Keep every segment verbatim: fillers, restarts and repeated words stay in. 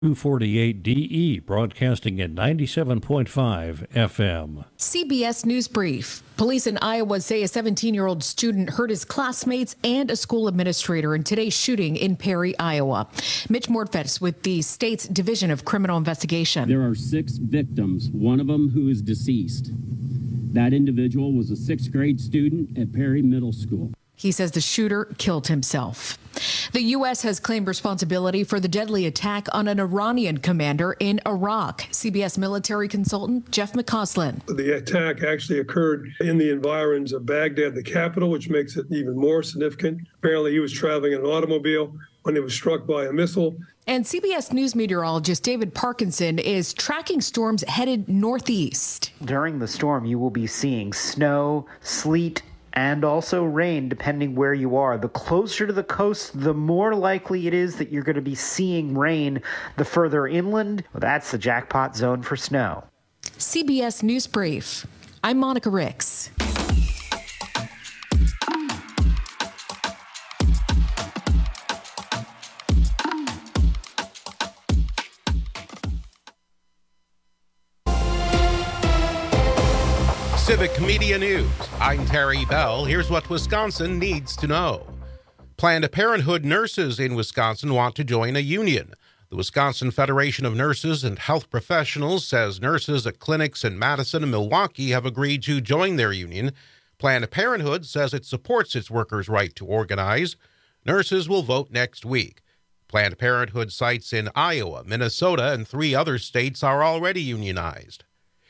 two forty-eight D E, broadcasting at ninety-seven point five F M. C B S News Brief. Police in Iowa say a seventeen-year-old student hurt his classmates and a school administrator in today's shooting in Perry, Iowa. Mitch Mordfetz with the state's Division of Criminal Investigation. There are six victims, one of them who is deceased. That individual was a sixth grade student at Perry Middle School. He says the shooter killed himself. The U S has claimed responsibility for the deadly attack on an Iranian commander in Iraq. C B S military consultant Jeff McCausland. The attack actually occurred in the environs of Baghdad, the capital, which makes it even more significant. Apparently, he was traveling in an automobile when he was struck by a missile. And C B S News meteorologist David Parkinson is tracking storms headed northeast. During the storm, you will be seeing snow, sleet, and also rain, depending where you are. The closer to the coast, the more likely it is that you're going to be seeing rain. The further inland, well, that's the jackpot zone for snow. C B S News Brief. I'm Monica Ricks. Civic Media News. I'm Terry Bell. Here's what Wisconsin needs to know. Planned Parenthood nurses in Wisconsin want to join a union. The Wisconsin Federation of Nurses and Health Professionals says nurses at clinics in Madison and Milwaukee have agreed to join their union. Planned Parenthood says it supports its workers' right to organize. Nurses will vote next week. Planned Parenthood sites in Iowa, Minnesota, and three other states are already unionized.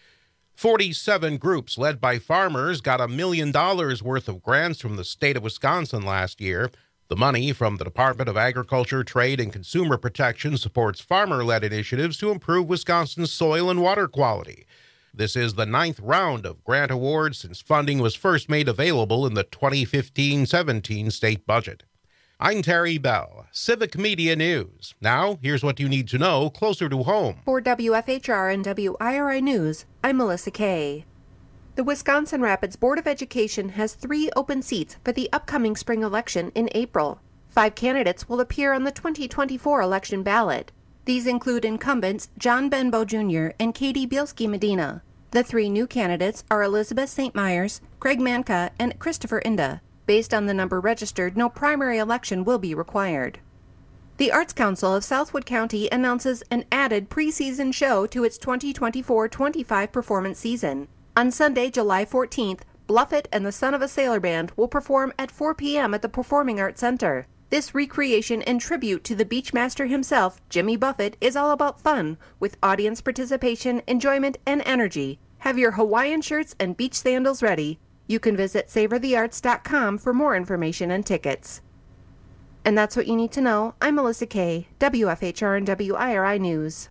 forty-seven groups led by farmers got a million dollars worth of grants from the state of Wisconsin last year. The money from the Department of Agriculture, Trade, and Consumer Protection supports farmer-led initiatives to improve Wisconsin's soil and water quality. This is the ninth round of grant awards since funding was first made available in the twenty fifteen seventeen state budget. I'm Terry Bell, Civic Media News. Now, here's what you need to know closer to home. For W F H R and W I R I News, I'm Melissa Kay. The Wisconsin Rapids Board of Education has three open seats for the upcoming spring election in April. Five candidates will appear on the twenty twenty-four election ballot. These include incumbents John Benbow Junior and Katie Bielski Medina. The three new candidates are Elizabeth Saint Myers, Craig Manka, and Christopher Inda. Based on the number registered, no primary election will be required. The Arts Council of Southwood County announces an added preseason show to its twenty twenty-four twenty-five performance season. On Sunday, July fourteenth, Bluffett and the Son of a Sailor Band will perform at four p.m. at the Performing Arts Center. This recreation and tribute to the Beachmaster himself, Jimmy Buffett, is all about fun, with audience participation, enjoyment, and energy. Have your Hawaiian shirts and beach sandals ready. You can visit savor the arts dot com for more information and tickets. And that's what you need to know. I'm Melissa Kay, W F H R and W I R I News.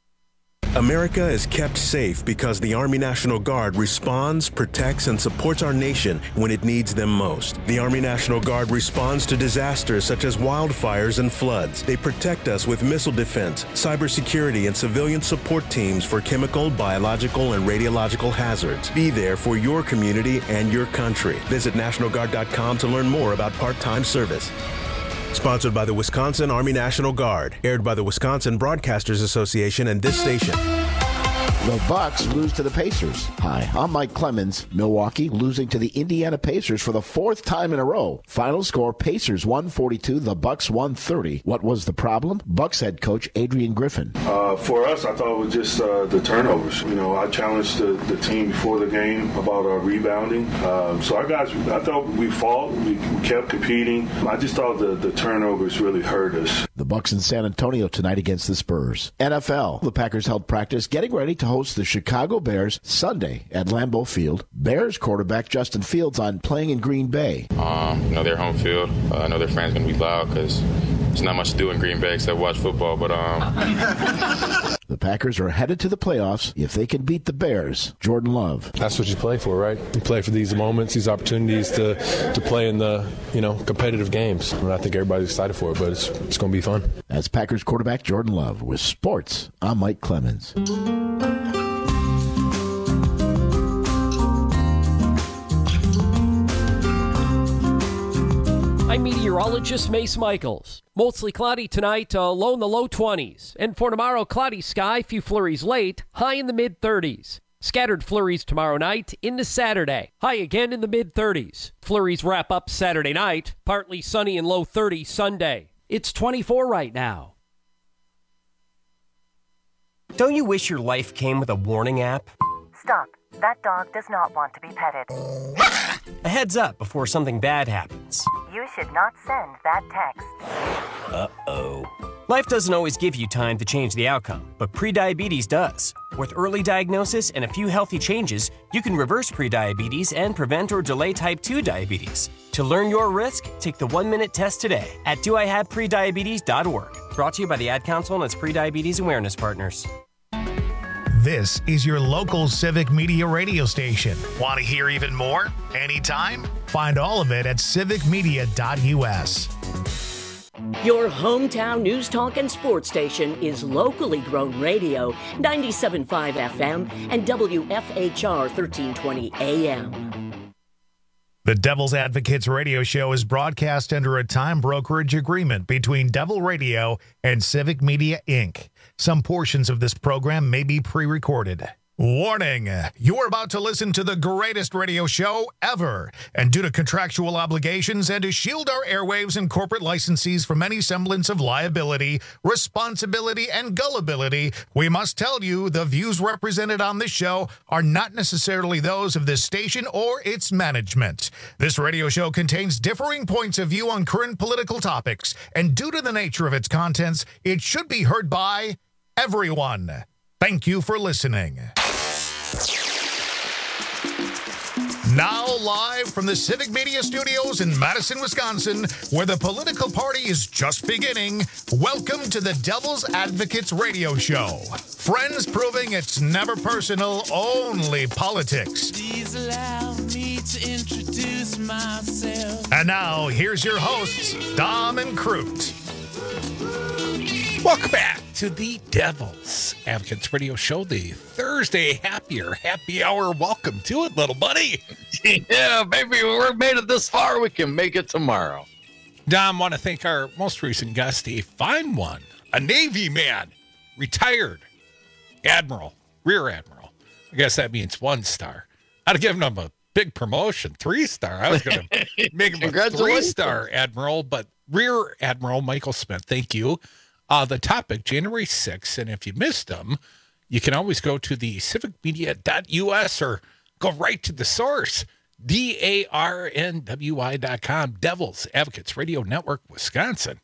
America is kept safe because the Army National Guard responds, protects, and supports our nation when it needs them most. The Army National Guard responds to disasters such as wildfires and floods. They protect us with missile defense, cybersecurity, and civilian support teams for chemical, biological, and radiological hazards. Be there for your community and your country. Visit National Guard dot com to learn more about part-time service. Sponsored by the Wisconsin Army National Guard. Aired by the Wisconsin Broadcasters Association and this station. The Bucks lose to the Pacers. Hi, I'm Mike Clemens. Milwaukee losing to the Indiana Pacers for the fourth time in a row. Final score, Pacers one forty-two, the Bucks one thirty. What was the problem? Bucks head coach Adrian Griffin. Uh, for us, I thought it was just uh, the turnovers. You know, I challenged the, the team before the game about our rebounding. Um, so our guys, I thought we fought. We, we kept competing. I just thought the, the turnovers really hurt us. The Bucks in San Antonio tonight against the Spurs. N F L, the Packers held practice getting ready to host the Chicago Bears Sunday at Lambeau Field. Bears quarterback Justin Fields on playing in Green Bay. Um, you know, their home field. Uh, I know their fans going to be loud because there's not much to do in Green Bay except watch football. But um... The Packers are headed to the playoffs if they can beat the Bears. Jordan Love. That's what you play for, right? You play for these moments, these opportunities to, to play in the, you know, competitive games. And I think everybody's excited for it, but it's, it's going to be fun. That's Packers quarterback Jordan Love. With sports, I'm Mike Clemens. I'm meteorologist Mace Michaels. Mostly cloudy tonight, uh, low in the low twenties. And for tomorrow, cloudy sky, few flurries late, high in the mid-thirties. Scattered flurries tomorrow night into Saturday, high again in the mid-thirties. Flurries wrap up Saturday night, partly sunny and low thirties Sunday. It's twenty-four right now. Don't you wish your life came with a warning app? Stop. That dog does not want to be petted. A heads up before something bad happens. You should not send that text. Uh-oh. Life doesn't always give you time to change the outcome, but prediabetes does. With early diagnosis and a few healthy changes, you can reverse prediabetes and prevent or delay type two diabetes. To learn your risk, take the one-minute test today at do I have prediabetes dot org. Brought to you by the Ad Council and its Prediabetes Awareness Partners. This is your local Civic Media radio station. Want to hear even more? Anytime? Find all of it at civic media dot u s. Your hometown news talk and sports station is locally grown radio, ninety-seven point five F M and W F H R thirteen twenty A M. The Devil's Advocates radio show is broadcast under a time brokerage agreement between Devil Radio and Civic Media, Incorporated. Some portions of this program may be pre-recorded. Warning, you're about to listen to the greatest radio show ever. And due to contractual obligations and to shield our airwaves and corporate licensees from any semblance of liability, responsibility, and gullibility, we must tell you the views represented on this show are not necessarily those of this station or its management. This radio show contains differing points of view on current political topics, and due to the nature of its contents, it should be heard by everyone. Thank you for listening. Now live from the Civic Media Studios in Madison, Wisconsin, where the political party is just beginning, welcome to the Devil's Advocates radio show. Friends proving it's never personal, only politics. Please allow me to introduce myself. And now, here's your hosts, Dom and Crute. Welcome back to the Devil's Advocates Radio Show, the Thursday Happier Happy Hour. Welcome to it, little buddy. Yeah, baby, we're made it this far. We can make it tomorrow. Dom, want to thank our most recent guest, a fine one, a Navy man, retired Admiral, Rear Admiral. I guess that means one star. I'd have given him a big promotion, three star. I was going to make him a three-star Admiral, but Rear Admiral Michael Smith, thank you. Uh, the topic, January sixth, and if you missed them, you can always go to the civic media dot u s or go right to the source, D A R N W I dot com, Devil's Advocates Radio Network, Wisconsin.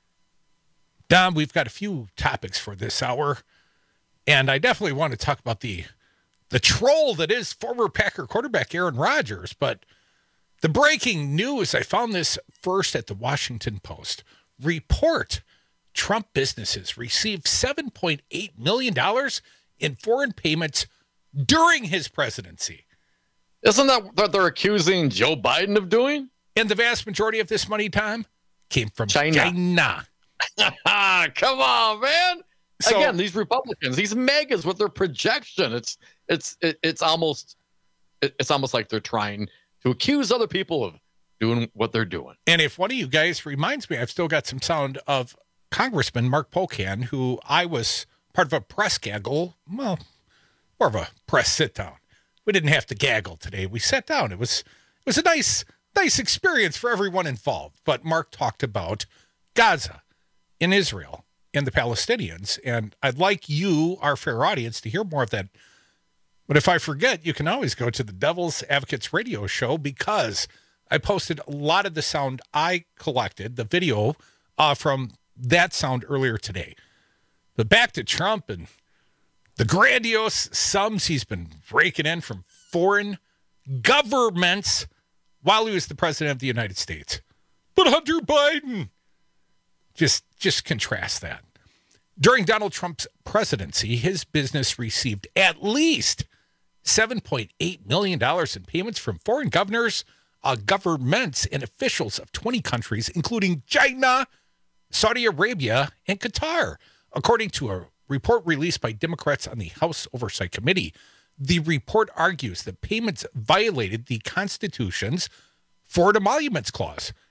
Dom, we've got a few topics for this hour, and I definitely want to talk about the the troll that is former Packer quarterback Aaron Rodgers, but the breaking news, I found this first at the Washington Post. Report Trump businesses received seven point eight million dollars in foreign payments during his presidency. Isn't that what they're accusing Joe Biden of doing? And the vast majority of this money, Tom, came from China. China. Come on, man. So, Again, these Republicans, these megas with their projection, it's it's it, it's almost it's almost like they're trying to accuse other people of doing what they're doing. And if one of you guys reminds me, I've still got some sound of Congressman Mark Pocan, who I was part of a press gaggle, well, more of a press sit-down. We didn't have to gaggle today. We sat down. It was it was a nice, nice experience for everyone involved. But Mark talked about Gaza in Israel and the Palestinians, and I'd like you, our fair audience, to hear more of that. But if I forget, you can always go to the Devil's Advocates radio show, because I posted a lot of the sound I collected, the video uh, from that sound earlier today. But back to Trump and the grandiose sums he's been raking in from foreign governments while he was the president of the United States. But Hunter Biden, just, just contrast that. During Donald Trump's presidency, his business received at least seven point eight million dollars in payments from foreign governors, uh, governments, and officials of twenty countries, including China, Saudi Arabia, and Qatar. According to a report released by Democrats on the House Oversight Committee, the report argues that payments violated the Constitution's Foreign Emoluments Clause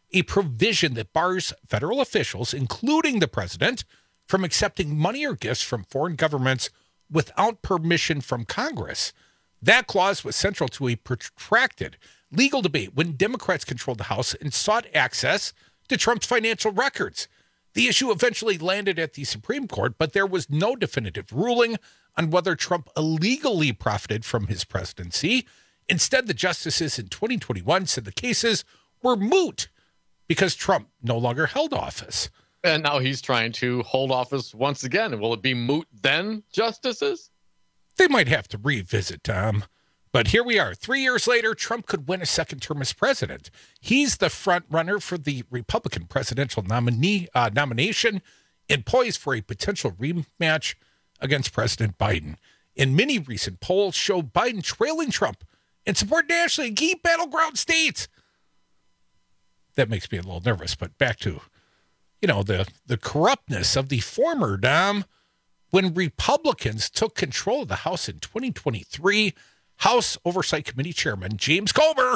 a provision that bars federal officials, including the president, from accepting money or gifts from foreign governments without permission from Congress. That clause was central to a protracted legal debate when Democrats controlled the House and sought access to Trump's financial records. The issue eventually landed at the Supreme Court, but there was no definitive ruling on whether Trump illegally profited from his presidency. Instead, the justices in twenty twenty-one said the cases were moot because Trump no longer held office. And now he's trying to hold office once again. Will it be moot then, justices? They might have to revisit, Tom. But here we are. Three years later, Trump could win a second term as president. He's the front runner for the Republican presidential nominee uh, nomination and poised for a potential rematch against President Biden. And many recent polls show Biden trailing Trump and support nationally in key battleground states. That makes me a little nervous, but back to, you know, the, the corruptness of the former Dom. When Republicans took control of the House in twenty twenty-three, House Oversight Committee Chairman James Comer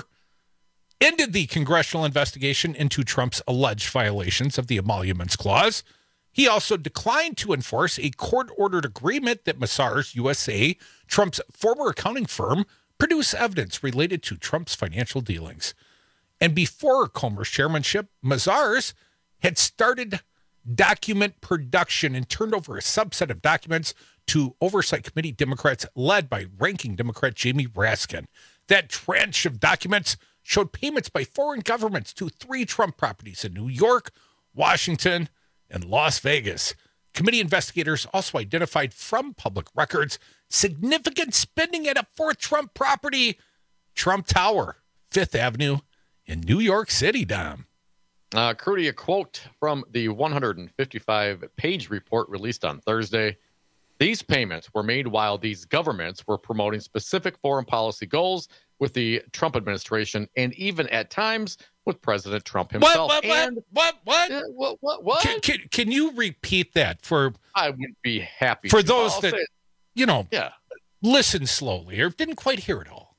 ended the congressional investigation into Trump's alleged violations of the Emoluments Clause. He also declined to enforce a court-ordered agreement that Mazars U S A, Trump's former accounting firm, produce evidence related to Trump's financial dealings. And before Comer's chairmanship, Mazars had started document production and turned over a subset of documents to Oversight Committee Democrats led by ranking Democrat Jamie Raskin. That tranche of documents showed payments by foreign governments to three Trump properties in New York, Washington, and Las Vegas. Committee investigators also identified from public records significant spending at a fourth Trump property, Trump Tower, Fifth Avenue in New York City, Dom. Uh, Crudy, a quote from the one hundred fifty-five page report released on Thursday. These payments were made while these governments were promoting specific foreign policy goals with the Trump administration and even at times with President Trump himself. What, what, and, what, what, uh, what, what, what? Can, can, can you repeat that for... I would be happy For to. those I'll that, say it. you know, Yeah. listen slowly or didn't quite hear it all.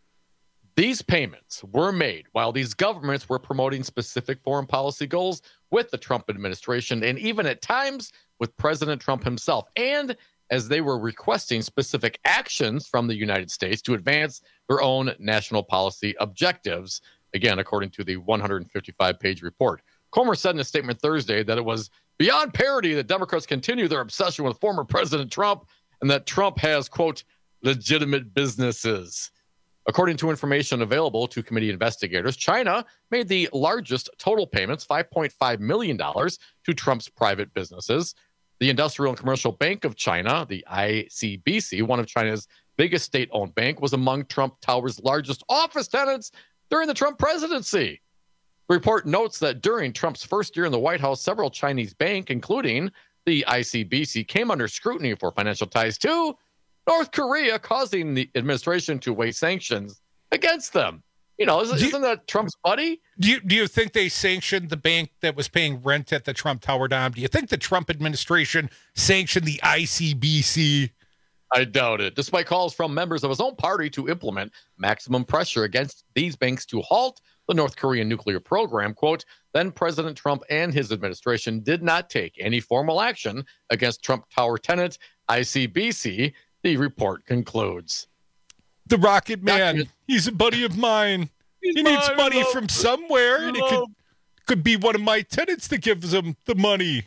These payments were made while these governments were promoting specific foreign policy goals with the Trump administration and even at times with President Trump himself, and as they were requesting specific actions from the United States to advance their own national policy objectives, again, according to the one hundred fifty-five page report. Comer said in a statement Thursday that it was beyond parody that Democrats continue their obsession with former President Trump and that Trump has, quote, legitimate businesses. According to information available to committee investigators, China made the largest total payments, five point five million dollars, to Trump's private businesses. The Industrial and Commercial Bank of China, the I C B C, one of China's biggest state-owned bank, was among Trump Tower's largest office tenants during the Trump presidency. The report notes that during Trump's first year in the White House, several Chinese banks, including the I C B C, came under scrutiny for financial ties to North Korea, causing the administration to weigh sanctions against them. You know, isn't, you, isn't that Trump's buddy? Do you, do you think they sanctioned the bank that was paying rent at the Trump Tower, Dom? Do you think the Trump administration sanctioned the I C B C? I doubt it. Despite calls from members of his own party to implement maximum pressure against these banks to halt the North Korean nuclear program, quote, then President Trump and his administration did not take any formal action against Trump Tower tenant I C B C, the report concludes. The Rocket Man, he's a buddy of mine. He's he needs mine, money love. from somewhere, and it could, could be one of my tenants that gives him the money.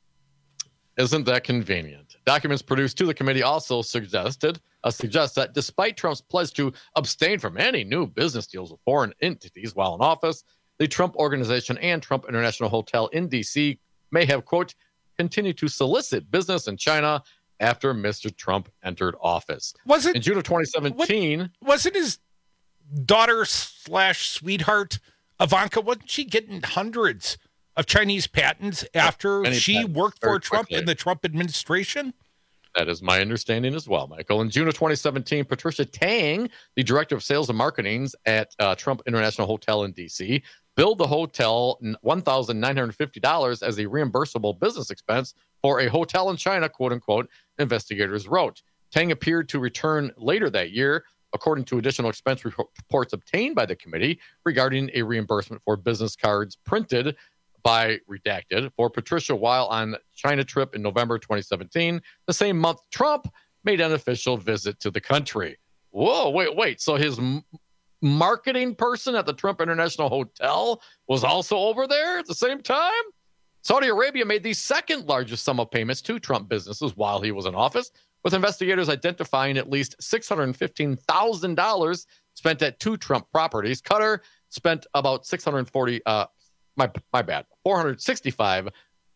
Isn't that convenient? Documents produced to the committee also suggested uh, suggest that despite Trump's pledge to abstain from any new business deals with foreign entities while in office, the Trump Organization and Trump International Hotel in D C may have, quote, continued to solicit business in China after Mister Trump entered office. Was it in June of twenty seventeen? What, wasn't his daughter slash sweetheart Ivanka? Wasn't she getting hundreds of Chinese patents after Many she patents worked for very Trump quickly. in the Trump administration? That is my understanding as well, Michael. In June of twenty seventeen, Patricia Tang, the director of sales and marketing at uh, Trump International Hotel in D C, billed the hotel one thousand nine hundred fifty dollars as a reimbursable business expense for a hotel in China, quote unquote, investigators wrote. Tang appeared to return later that year according to additional expense reports obtained by the committee regarding a reimbursement for business cards printed by redacted for Patricia while on China trip in November twenty seventeen. The same month, Trump made an official visit to the country. Whoa, wait, wait. So his m- marketing person at the Trump International Hotel was also over there at the same time? Saudi Arabia made the second largest sum of payments to Trump businesses while he was in office, with investigators identifying at least six hundred fifteen thousand dollars spent at two Trump properties. Qatar spent about six hundred forty, uh, my my bad, four hundred sixty-five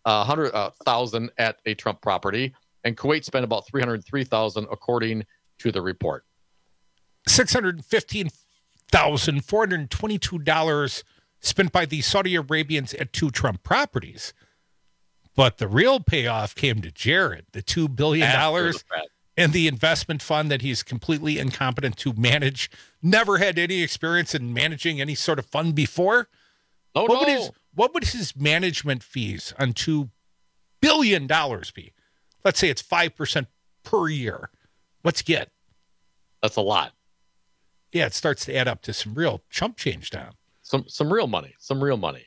thousand uh, at a Trump property, and Kuwait spent about three hundred three thousand dollars according to the report. six hundred fifteen thousand four hundred twenty-two dollars spent by the Saudi Arabians at two Trump properties. But the real payoff came to Jared, the two billion dollars and the investment fund that he's completely incompetent to manage, never had any experience in managing any sort of fund before. Oh, what, no. would his, what would his management fees on two billion dollars be? Let's say it's five percent per year. What's he get? That's a lot. Yeah, it starts to add up to some real chump change down. Some some real money. Some real money.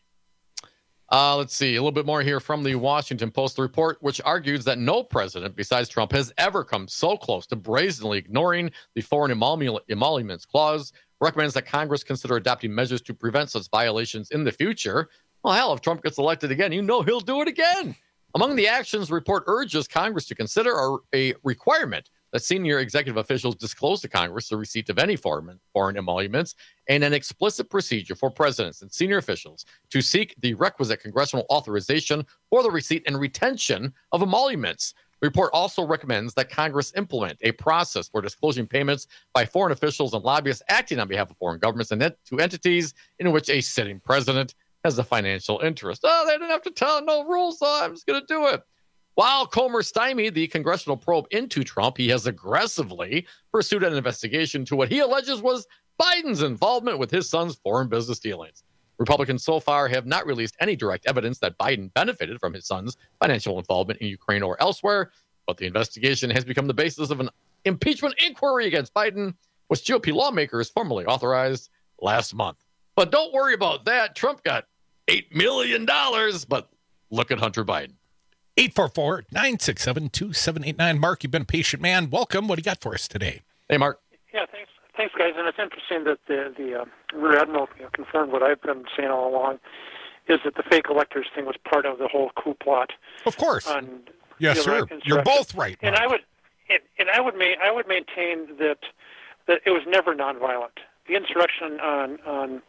Uh, let's see. A little bit more here from the Washington Post report, which argues that no president besides Trump has ever come so close to brazenly ignoring the Foreign Emoluments Clause, recommends that Congress consider adopting measures to prevent such violations in the future. Well, hell, if Trump gets elected again, you know he'll do it again. Among the actions the report urges Congress to consider are a requirement that senior executive officials disclose to Congress the receipt of any foreign, foreign emoluments and an explicit procedure for presidents and senior officials to seek the requisite congressional authorization for the receipt and retention of emoluments. The report also recommends that Congress implement a process for disclosing payments by foreign officials and lobbyists acting on behalf of foreign governments and to entities in which a sitting president has a financial interest. Oh, they didn't have to tell, no rules, so I'm just going to do it. While Comer stymied the congressional probe into Trump, he has aggressively pursued an investigation to what he alleges was Biden's involvement with his son's foreign business dealings. Republicans so far have not released any direct evidence that Biden benefited from his son's financial involvement in Ukraine or elsewhere, but the investigation has become the basis of an impeachment inquiry against Biden, which G O P lawmakers formally authorized last month. But don't worry about that. Trump got eight million dollars, but look at Hunter Biden. eight four four, nine six seven, two seven eight nine. Mark, you've been a patient man. Welcome. What do you got for us today? Hey, Mark. Yeah, thanks, thanks, guys. And it's interesting that the the uh, Rear Admiral you know, confirmed what I've been saying all along, is that the fake electors thing was part of the whole coup plot. Of course. On yes, sir. You're both right. And Mark. I would, and, and I would, ma- I would maintain that that it was never nonviolent. The insurrection on on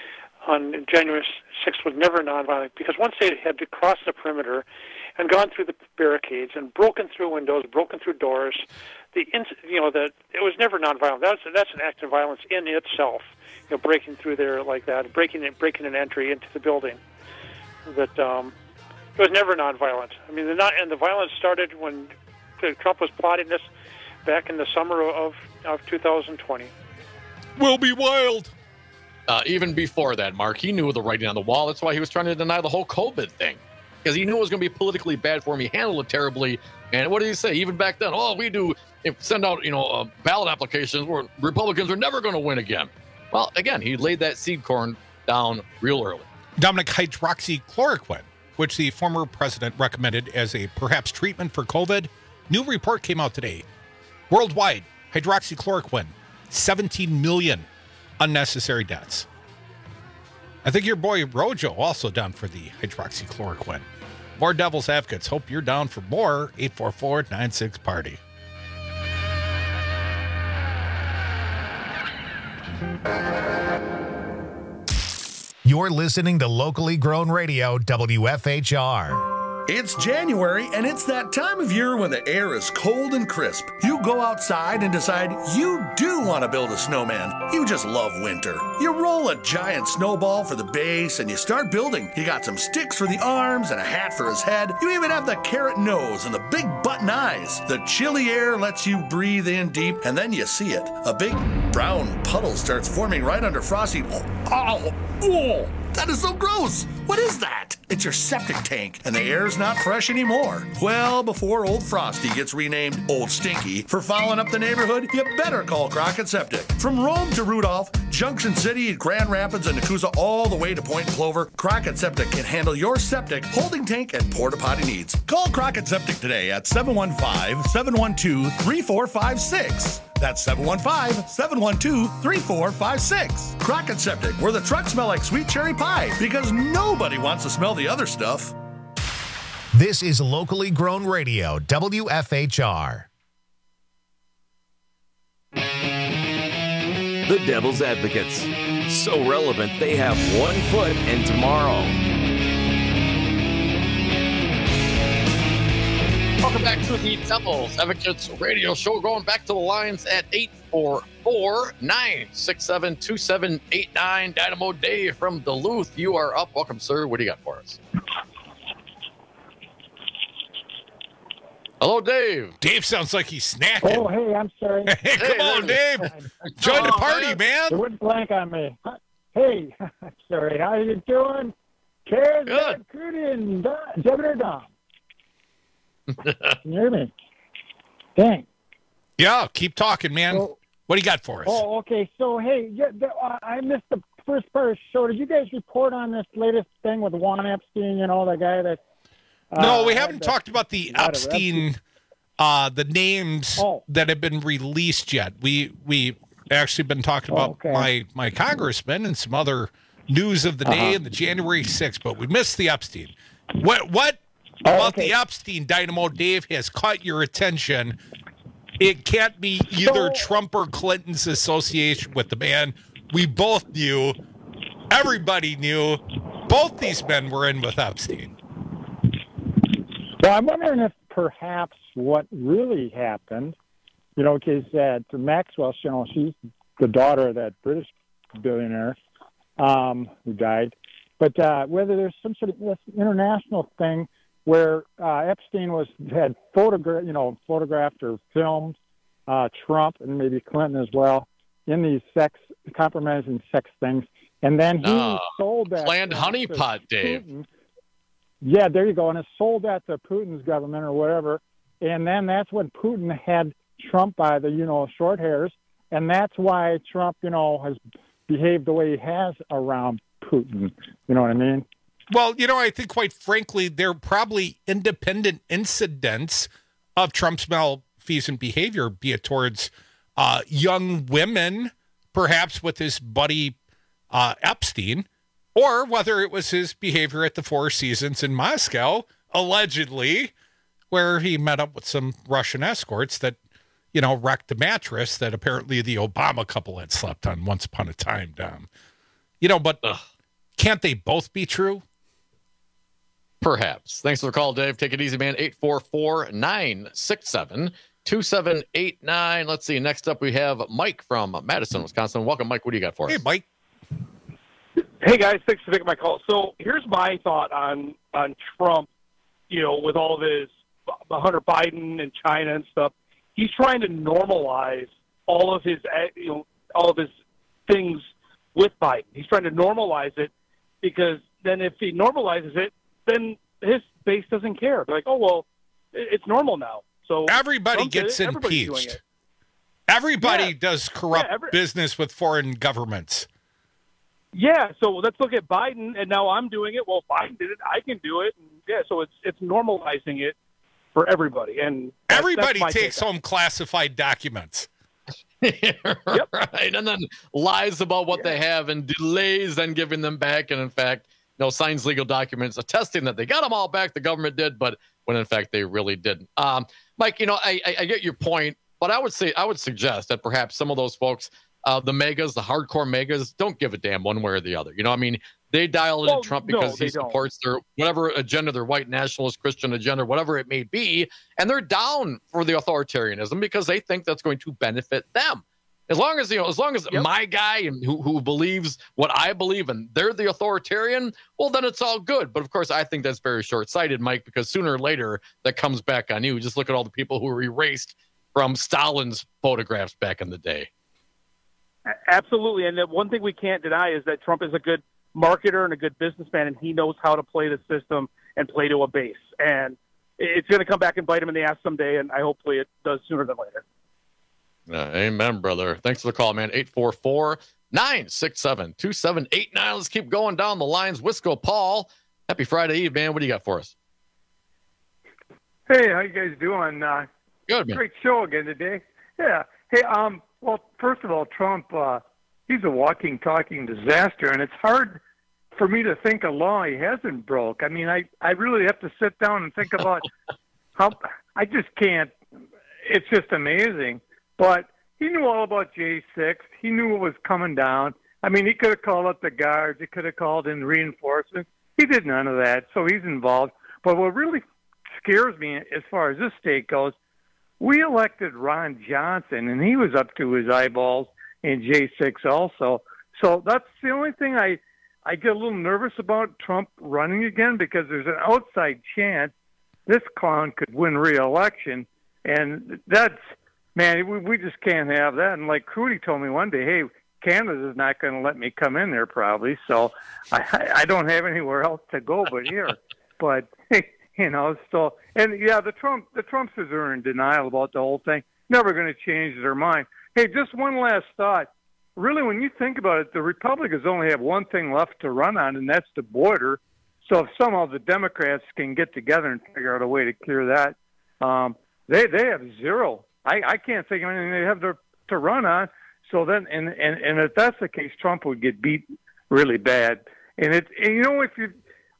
on January sixth was never nonviolent because once they had to cross the perimeter and gone through the barricades and broken through windows, broken through doors, the you know that it was never nonviolent. That's that's an act of violence in itself. You know, breaking through there like that, breaking breaking an entry into the building. That um, it was never nonviolent. I mean, the not and the violence started when Trump was plotting this back in the summer of of two thousand twenty. We'll be wild. Uh, even before that, Mark, he knew the writing on the wall. That's why he was trying to deny the whole COVID thing. Because he knew it was going to be politically bad for him. He handled it terribly. And what did he say? Even back then, oh, we do if send out, you know, uh, ballot applications where Republicans are never going to win again. Well, again, he laid that seed corn down real early. Dominic, hydroxychloroquine, which the former president recommended as a perhaps treatment for COVID. New report came out today. Worldwide, hydroxychloroquine, seventeen million unnecessary deaths. I think your boy Rojo also down for the hydroxychloroquine. More Devil's Advocates. Hope you're down for more. eight four four, nine six, party. You're listening to locally grown radio, W F H R. It's January, and it's that time of year when the air is cold and crisp. You go outside and decide you do want to build a snowman. You just love winter. You roll a giant snowball for the base, and you start building. You got some sticks for the arms and a hat for his head. You even have the carrot nose and the big button eyes. The chilly air lets you breathe in deep, and then you see it. A big brown puddle starts forming right under Frosty. Oh, oh, that is so gross. What is that? It's your septic tank, and the air's not fresh anymore. Well, before Old Frosty gets renamed Old Stinky for fouling up the neighborhood, you better call Crockett Septic. From Rome to Rudolph, Junction City, Grand Rapids, and Nakusa, all the way to Point Clover, Crockett Septic can handle your septic, holding tank, and porta potty needs. Call Crockett Septic today at seven one five, seven one two, three four five six. That's seven one five, seven one two, three four five six. Crockett Septic, where the trucks smell like sweet cherry pie, because nobody wants to smell the other stuff. This is locally grown radio, W F H R. The Devil's Advocates. So relevant, they have one foot in tomorrow. Welcome back to the Devil's Advocates radio show. Going back to the lines at eight four four, nine six seven, two seven eight nine. Dynamo Dave from Duluth, you are up. Welcome, sir. What do you got for us? Hello, Dave. Dave sounds like he's snacking. Oh, hey, I'm sorry. Hey, come Hey, on, Dave. Join the on, party, man. man. It wouldn't blank on me. Hey, sorry. How you doing? Cheers, Good. Crudy and Governor Dom. Can you hear me? Dang. Yeah, keep talking, man. So- What do you got for us? Oh, okay. So, hey, yeah, the, uh, I missed the first part of the show. Did you guys report on this latest thing with Juan Epstein, you know, the guy that... Uh, no, we haven't that talked about the got Epstein, uh, the names Oh. that have been released yet. We we actually been talking about Oh, okay. my my congressman and some other news of the day Uh-huh. and the January sixth, but we missed the Epstein. What what Oh, about okay. the Epstein, Dynamo Dave, has caught your attention? It can't be either So- Trump or Clinton's association with the man. We both knew, everybody knew, both these men were in with Epstein. Well, I'm wondering if perhaps what really happened, you know, because uh, Maxwell, you know, she's the daughter of that British billionaire um, who died, but uh, whether there's some sort of this international thing where uh, Epstein was had photographed, you know, photographed or filmed uh, Trump and maybe Clinton as well in these sex compromising sex things, and then he No. sold that Planned to- honeypot, to Dave. Putin. Yeah, there you go. And it sold that to Putin's government or whatever. And then that's when Putin had Trump by the, you know, short hairs. And that's why Trump, you know, has behaved the way he has around Putin. You know what I mean? Well, you know, I think quite frankly, they're probably independent incidents of Trump's malfeasant behavior, be it towards uh, young women, perhaps with his buddy uh, Epstein, or whether it was his behavior at the Four Seasons in Moscow, allegedly, where he met up with some Russian escorts that, you know, wrecked the mattress that apparently the Obama couple had slept on once upon a time, Dom. You know, but Ugh. can't they both be true? Perhaps. Thanks for the call, Dave. Take it easy, man. eight four four, nine six seven, two seven eight nine. Let's see. Next up, we have Mike from Madison, Wisconsin. Welcome, Mike. What do you got for us? Hey, Mike. Hey guys, thanks for taking my call. So here's my thought on on Trump. You know, with all this Hunter Biden and China and stuff, he's trying to normalize all of his, uh, you know, all of his things with Biden. He's trying to normalize it because then if he normalizes it, then his base doesn't care. They're like, oh well, it- it's normal now. So Everybody Trump did gets it, everybody's doing impeached. it. Everybody Yeah. does corrupt Yeah, every- business with foreign governments. Yeah, so let's look at Biden, and now I'm doing it. Well, Biden did it, I can do it. And yeah, so it's it's normalizing it for everybody, and that's, Everybody that's my takes take on home classified documents. Right. And then lies about what they have and delays then giving them back. And in fact, you know, signs legal documents attesting that they got them all back. The government did, but when in fact they really didn't. Um, Mike, you know, I, I, I get your point, but I would say I would suggest that perhaps some of those folks, uh, the megas, the hardcore megas, don't give a damn one way or the other. You know, I mean, they dial into Well, Trump no, because they he don't. supports their whatever agenda, their white nationalist Christian agenda, whatever it may be, and they're down for the authoritarianism because they think that's going to benefit them. As long as you know, as long as my guy and who, who believes what I believe and they're the authoritarian, well, then it's all good. But of course, I think that's very short-sighted, Mike, because sooner or later that comes back on you. Just look at all the people who were erased from Stalin's photographs back in the day. A- Absolutely, and the one thing we can't deny is that Trump is a good marketer and a good businessman, and he knows how to play the system and play to a base. And it's going to come back and bite him in the ass someday, and I hopefully it does sooner than later. Uh, amen, brother. Thanks for the call, man. eight four four, nine six seven, two seven eight nine. Let's keep going down the lines. Wisco Paul, happy Friday Eve, man. What do you got for us? Hey, how you guys doing? Uh, Good, man. Great show again today. Yeah. Hey, um, well, first of all, Trump, uh, he's a walking, talking disaster, and it's hard for me to think a law he hasn't broke. I mean, I, I really have to sit down and think about how I just can't. It's just amazing. But he knew all about J six. He knew what was coming down. I mean, he could have called up the guards. He could have called in reinforcements. He did none of that, so he's involved. But what really scares me as far as this state goes, we elected Ron Johnson, and he was up to his eyeballs in J six also. So that's the only thing I, I get a little nervous about Trump running again, because there's an outside chance this clown could win re-election. And that's, man, we, we just can't have that. And like Crudy told me one day, hey, Canada's not going to let me come in there probably, so I, I don't have anywhere else to go but here. But, you know, so, and yeah, the Trump, the Trumpsters are in denial about the whole thing. Never going to change their mind. Hey, just one last thought. Really, when you think about it, the Republicans only have one thing left to run on, and that's the border. So if somehow the Democrats can get together and figure out a way to clear that, um, they they have zero. I, I can't think of anything they have to to run on. So then, and, and, and if that's the case, Trump would get beat really bad. And it, and you know, if you,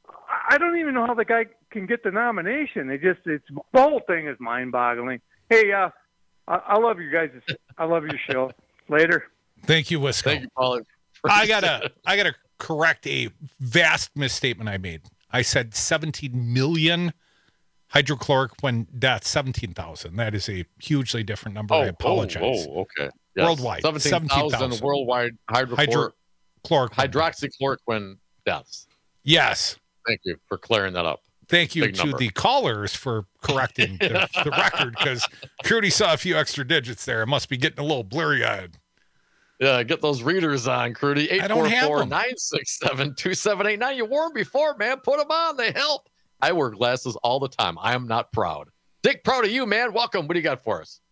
I don't even know how the guy can get the nomination. It just, it's the whole thing is mind-boggling. Hey, uh, I, I love you guys. I love your show. Later. Thank you, Wisco. Thank you, Paul. I gotta, I gotta correct a vast misstatement I made. I said seventeen million hydrochloroquine deaths, seventeen thousand. That is a hugely different number. Oh, I apologize. Oh, oh okay. Yes. Worldwide, seventeen thousand worldwide hydrochlor- hydrochloroquine. hydroxychloroquine deaths. Yes. Thank you for clearing that up. Thank you Big to number. the callers for correcting the, the record, because Crudy saw a few extra digits there. It must be getting a little blurry-eyed. Yeah, get those readers on, Crudy. I don't have eight four four, them. nine six seven, two seven eight nine. You wore them before, man. Put them on. They help. I wear glasses all the time. I am not proud. Dick, proud of you, man. Welcome. What do you got for us?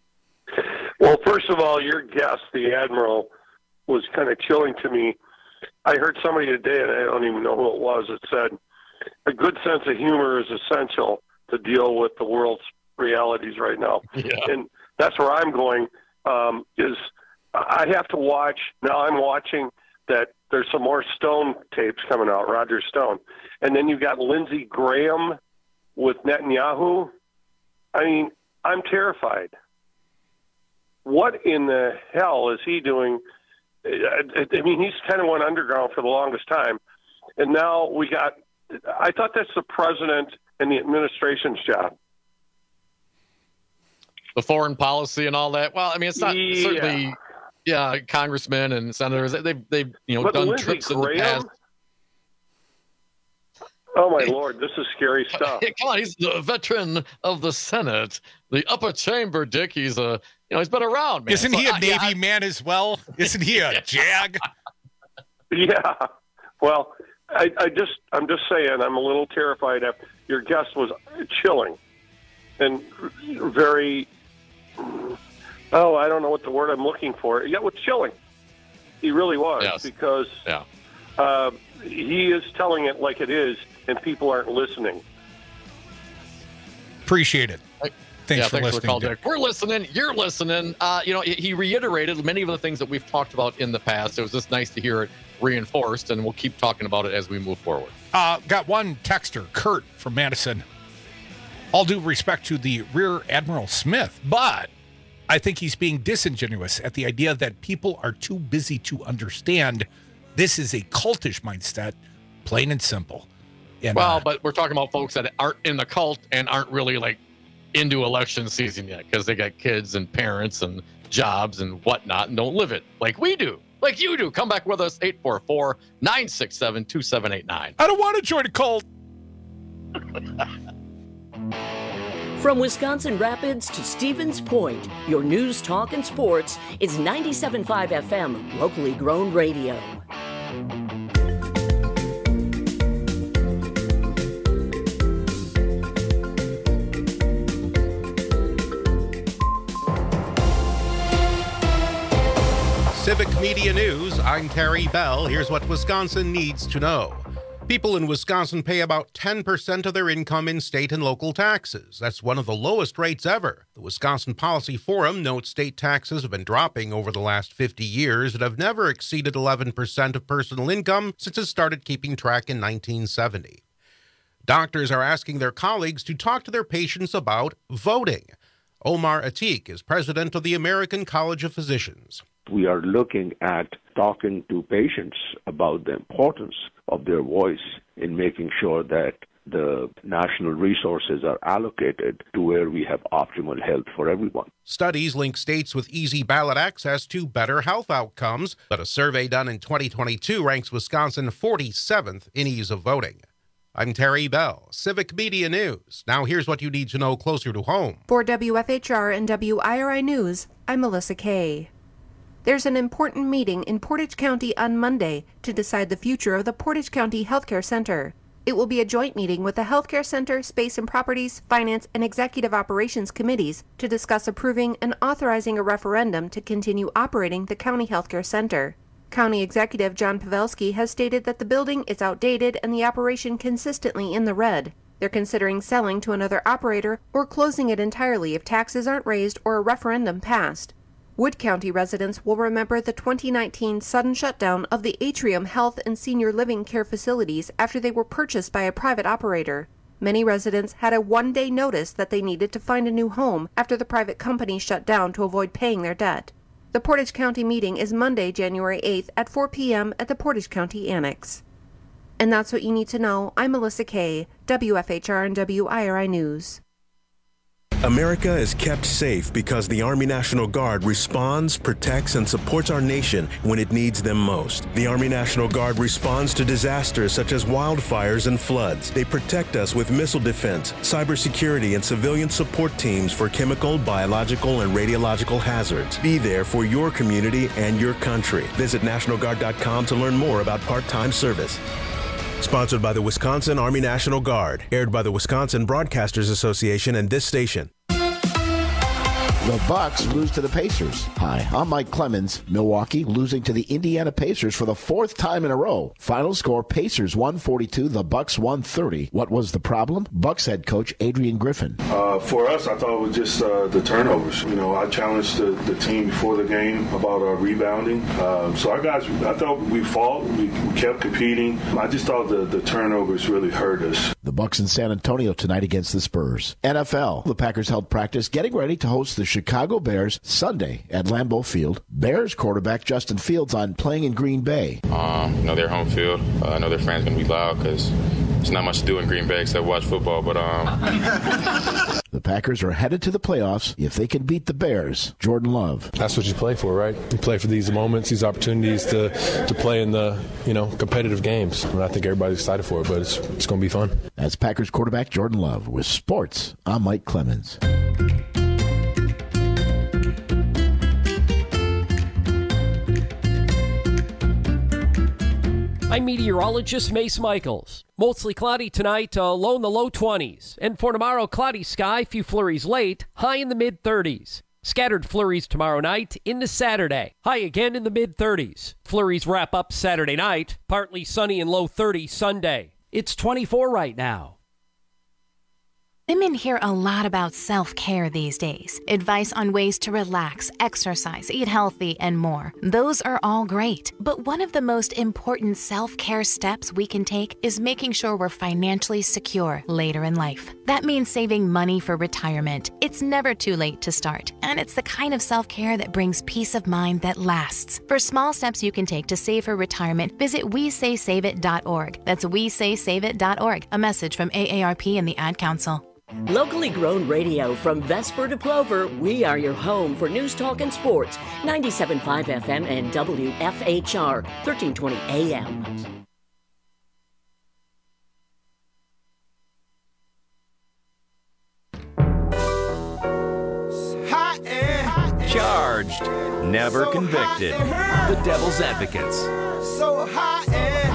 Well, first of all, your guest, the Admiral, was kind of chilling to me. I heard somebody today, and I don't even know who it was, that said, a good sense of humor is essential to deal with the world's realities right now. Yeah. And that's where I'm going, um, is I have to watch. Now I'm watching that there's some more Stone tapes coming out, Roger Stone. And then you've got Lindsey Graham with Netanyahu. I mean, I'm terrified. What in the hell is he doing? I, I mean, he's kind of went underground for the longest time. And now we got, I thought that's the president and the administration's job. The foreign policy and all that. Well, I mean, it's not Yeah. certainly, yeah, congressmen and senators, they've, they've you know, But done Lindsey trips in the Graham? past. Oh, my Lord, this is scary stuff. Come on, he's a veteran of the Senate, the upper chamber, Dick. He's a, you know, he's been around, man. Isn't So he a I- Navy yeah, I- man as well? Isn't he a JAG? Yeah. Well, I, I just, I'm just saying, I'm a little terrified. After your guest was chilling and very, oh, I don't know what the word I'm looking for. Yeah, was chilling. He really was, Yes. because Yeah. uh, he is telling it like it is, and people aren't listening. Appreciate it. Thanks yeah, for thanks listening, for the call, Dick. Dick. We're listening. You're listening. Uh, you know, he- he reiterated many of the things that we've talked about in the past. It was just nice to hear it reinforced, and we'll keep talking about it as we move forward. Uh, got one texter, Kurt from Madison. All due respect to the Rear Admiral Smith, but I think he's being disingenuous at the idea that people are too busy to understand this is a cultish mindset, plain and simple. And, well, uh, but we're talking about folks that aren't in the cult and aren't really like into election season yet, because they got kids and parents and jobs and whatnot and don't live it like we do, like you do. Come back with us, eight four four, nine six seven, two seven eight nine. I don't want to join a cult. From Wisconsin Rapids to Stevens Point, your news, talk, and sports is ninety-seven point five F M, locally grown radio. Civic Media News, I'm Terry Bell. Here's what Wisconsin needs to know. People in Wisconsin pay about ten percent of their income in state and local taxes. That's one of the lowest rates ever. The Wisconsin Policy Forum notes state taxes have been dropping over the last fifty years and have never exceeded eleven percent of personal income since it started keeping track in nineteen seventy. Doctors are asking their colleagues to talk to their patients about voting. Omar Atiq is president of the American College of Physicians. We are looking at talking to patients about the importance of their voice in making sure that the national resources are allocated to where we have optimal health for everyone. Studies link states with easy ballot access to better health outcomes, but a survey done in twenty twenty-two ranks Wisconsin forty-seventh in ease of voting. I'm Terry Bell, Civic Media News. Now here's what you need to know closer to home. For W F H R and W I R I News, I'm Melissa Kay. There's an important meeting in Portage County on Monday to decide the future of the Portage County Healthcare Center. It will be a joint meeting with the Healthcare Center, Space and Properties, Finance, and Executive Operations Committees to discuss approving and authorizing a referendum to continue operating the County Healthcare Center. County Executive John Pavelski has stated that the building is outdated and the operation consistently in the red. They're considering selling to another operator or closing it entirely if taxes aren't raised or a referendum passed. Wood County residents will remember the twenty nineteen sudden shutdown of the Atrium Health and Senior Living Care facilities after they were purchased by a private operator. Many residents had a one-day notice that they needed to find a new home after the private company shut down to avoid paying their debt. The Portage County meeting is Monday, January eighth at four p.m. at the Portage County Annex. And that's what you need to know. I'm Melissa Kay, W F H R and W I R I News. America is kept safe because the Army National Guard responds, protects, and supports our nation when it needs them most. The Army National Guard responds to disasters such as wildfires and floods. They protect us with missile defense, cybersecurity, and civilian support teams for chemical, biological, and radiological hazards. Be there for your community and your country. Visit National Guard dot com to learn more about part-time service. Sponsored by the Wisconsin Army National Guard. Aired by the Wisconsin Broadcasters Association and this station. The Bucks lose to the Pacers. Hi, I'm Mike Clemens. Milwaukee losing to the Indiana Pacers for the fourth time in a row. Final score, Pacers one forty-two, the Bucks one thirty. What was the problem? Bucks head coach Adrian Griffin. Uh, for us, I thought it was just uh, the turnovers. You know, I challenged the, the team before the game about uh, rebounding. Uh, so our guys, I thought we fought. We, we kept competing. I just thought the, the turnovers really hurt us. The Bucks in San Antonio tonight against the Spurs. N F L, the Packers held practice getting ready to host the Chicago Bears Sunday at Lambeau Field. Bears quarterback Justin Fields on playing in Green Bay. Um, you know, their home field. Uh, I know their fans going to be loud because there's not much to do in Green Bay except watch football. But um... The Packers are headed to the playoffs if they can beat the Bears. Jordan Love. That's what you play for, right? You play for these moments, these opportunities to to play in the, you know, competitive games. And I think everybody's excited for it, but it's it's going to be fun. That's Packers quarterback Jordan Love. With sports, I'm Mike Clemens. I'm meteorologist Mace Michaels. Mostly cloudy tonight, uh, low in the low twenties. And for tomorrow, cloudy sky, few flurries late, high in the mid-thirties. Scattered flurries tomorrow night into Saturday. High again in the mid-thirties. Flurries wrap up Saturday night. Partly sunny and low thirties Sunday. It's twenty-four right now. Women hear a lot about self-care these days. Advice on ways to relax, exercise, eat healthy, and more. Those are all great. But one of the most important self-care steps we can take is making sure we're financially secure later in life. That means saving money for retirement. It's never too late to start. And it's the kind of self-care that brings peace of mind that lasts. For small steps you can take to save for retirement, visit we say save it dot org. That's we say save it dot org. A message from A A R P and the Ad Council. Locally grown radio from Vesper to Plover, we are your home for news, talk, and sports. ninety-seven point five F M and W F H R, thirteen twenty A M. Charged, never convicted. The Devil's Advocates. So high and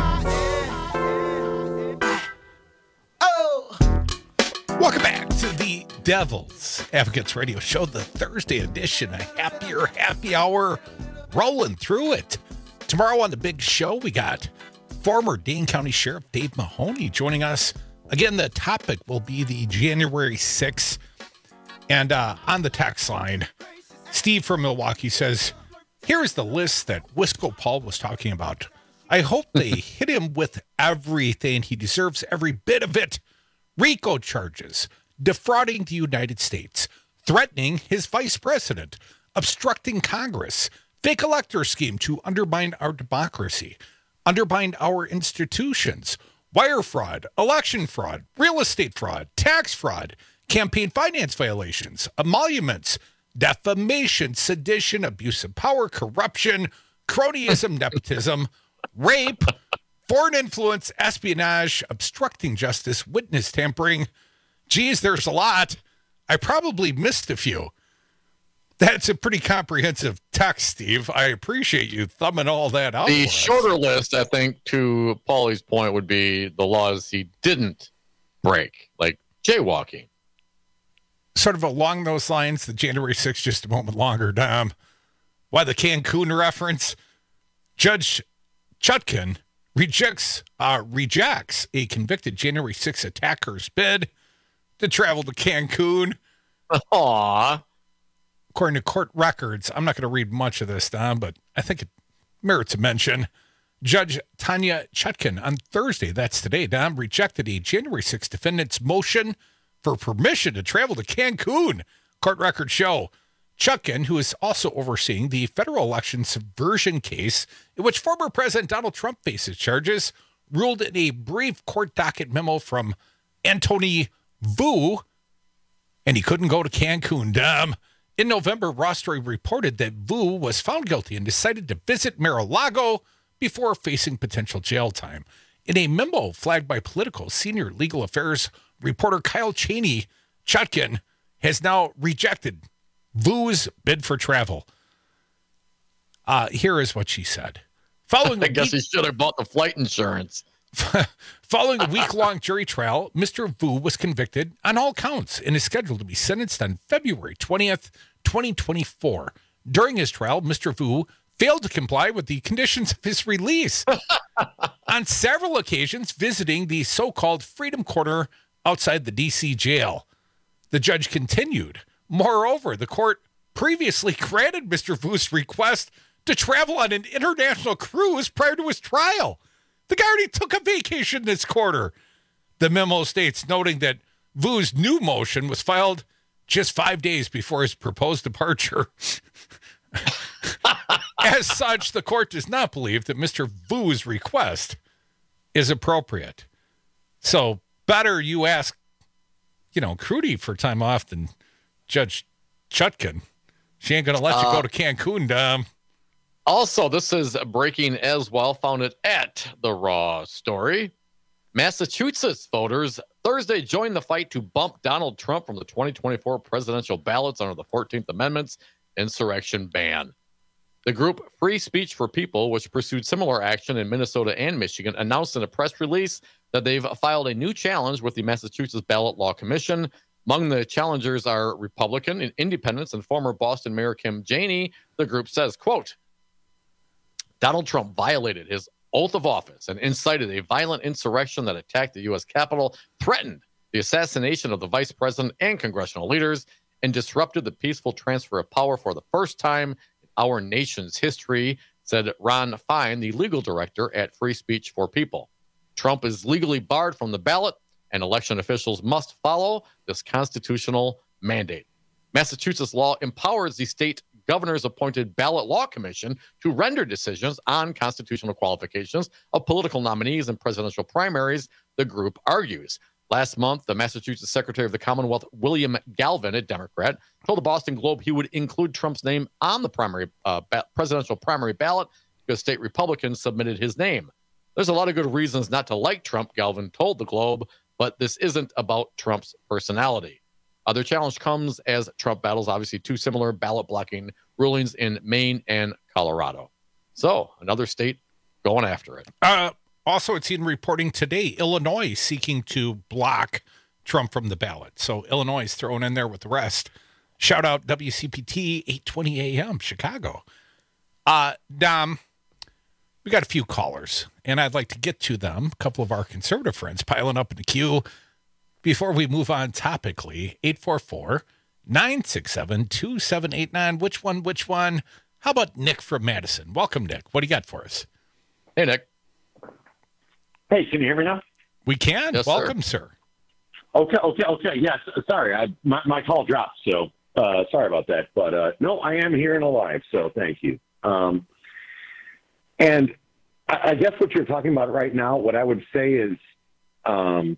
Welcome back to the Devil's Advocates Radio Show, the Thursday edition, a happier happy hour rolling through it. Tomorrow on the big show, we got former Dane County Sheriff Dave Mahoney joining us. Again, the topic will be the January sixth. And uh, on the text line, Steve from Milwaukee says, here is the list that Wisco Paul was talking about. I hope they hit him with everything. He deserves every bit of it. RICO charges, defrauding the United States, threatening his vice president, obstructing Congress, fake elector scheme to undermine our democracy, undermine our institutions, wire fraud, election fraud, real estate fraud, tax fraud, campaign finance violations, emoluments, defamation, sedition, abuse of power, corruption, cronyism, nepotism, rape, foreign influence, espionage, obstructing justice, witness tampering. Geez, there's a lot. I probably missed a few. That's a pretty comprehensive text, Steve. I appreciate you thumbing all that out. The shorter list, I think, to Paulie's point, would be the laws he didn't break, like jaywalking. Sort of along those lines, the January sixth, just a moment longer, Dom. Why the Cancun reference? Judge Chutkan rejects uh, rejects a convicted January sixth attacker's bid to travel to Cancun. Aww. According to court records, I'm not going to read much of this, Don, but I think it merits a mention. Judge Tanya Chutkan on Thursday, that's today, Don, rejected a January sixth defendant's motion for permission to travel to Cancun. Court records show Chutkan, who is also overseeing the federal election subversion case in which former President Donald Trump faces charges, ruled in a brief court docket memo from Anthony Vu, and he couldn't go to Cancun, Dom. In November, Ross Story reported that Vu was found guilty and decided to visit Mar-a-Lago before facing potential jail time. In a memo flagged by Politico, senior legal affairs reporter Kyle Cheney, Chutkan has now rejected Vu's bid for travel. Uh, here is what she said. Following I guess week- he should have bought the flight insurance. Following a week-long jury trial, Mister Vu was convicted on all counts and is scheduled to be sentenced on February twentieth, twenty twenty-four. During his trial, Mister Vu failed to comply with the conditions of his release. On several occasions, visiting the so-called Freedom Corner outside the D C jail. The judge continued. Moreover, the court previously granted Mister Vu's request to travel on an international cruise prior to his trial. The guy already took a vacation this quarter. The memo states, noting that Vu's new motion was filed just five days before his proposed departure. As such, the court does not believe that Mister Vu's request is appropriate. So better you ask, you know, Crudy for time off than Judge Chutkan. She ain't going to let uh, you go to Cancun, Dom. Also, this is breaking as well. Found it at the Raw Story. Massachusetts voters Thursday joined the fight to bump Donald Trump from the twenty twenty-four presidential ballots under the fourteenth Amendment's insurrection ban. The group Free Speech for People, which pursued similar action in Minnesota and Michigan, announced in a press release that they've filed a new challenge with the Massachusetts Ballot Law Commission. Among the challengers are Republican and independents and former Boston Mayor Kim Janey. The group says, quote, Donald Trump violated his oath of office and incited a violent insurrection that attacked the U S Capitol, threatened the assassination of the vice president and congressional leaders, and disrupted the peaceful transfer of power for the first time in our nation's history, said Ron Fine, the legal director at Free Speech for People. Trump is legally barred from the ballot, and election officials must follow this constitutional mandate. Massachusetts law empowers the state governor's appointed ballot law commission to render decisions on constitutional qualifications of political nominees in presidential primaries, the group argues. Last month, the Massachusetts Secretary of the Commonwealth, William Galvin, a Democrat, told the Boston Globe he would include Trump's name on the primary uh, ba- presidential primary ballot because state Republicans submitted his name. There's a lot of good reasons not to like Trump, Galvin told the Globe, but this isn't about Trump's personality. Other challenge comes as Trump battles, obviously, two similar ballot blocking rulings in Maine and Colorado. So, another state going after it. Uh, also, it's in reporting today, Illinois seeking to block Trump from the ballot. So, Illinois is thrown in there with the rest. Shout out W C P T eight twenty A M, Chicago. Uh, Dom, we got a few callers, and I'd like to get to them. A couple of our conservative friends piling up in the queue. Before we move on topically, eight four four, nine six seven, two seven eight nine. Which one, which one? How about Nick from Madison? Welcome, Nick. What do you got for us? Hey, Nick. Hey, can you hear me now? We can. Yes, Welcome, sir. sir. Okay, okay, okay. Yes, sorry. I, my, my call dropped, so uh, sorry about that. But, uh, no, I am here and alive, so thank you. Um, and I, I guess what you're talking about right now, what I would say is um,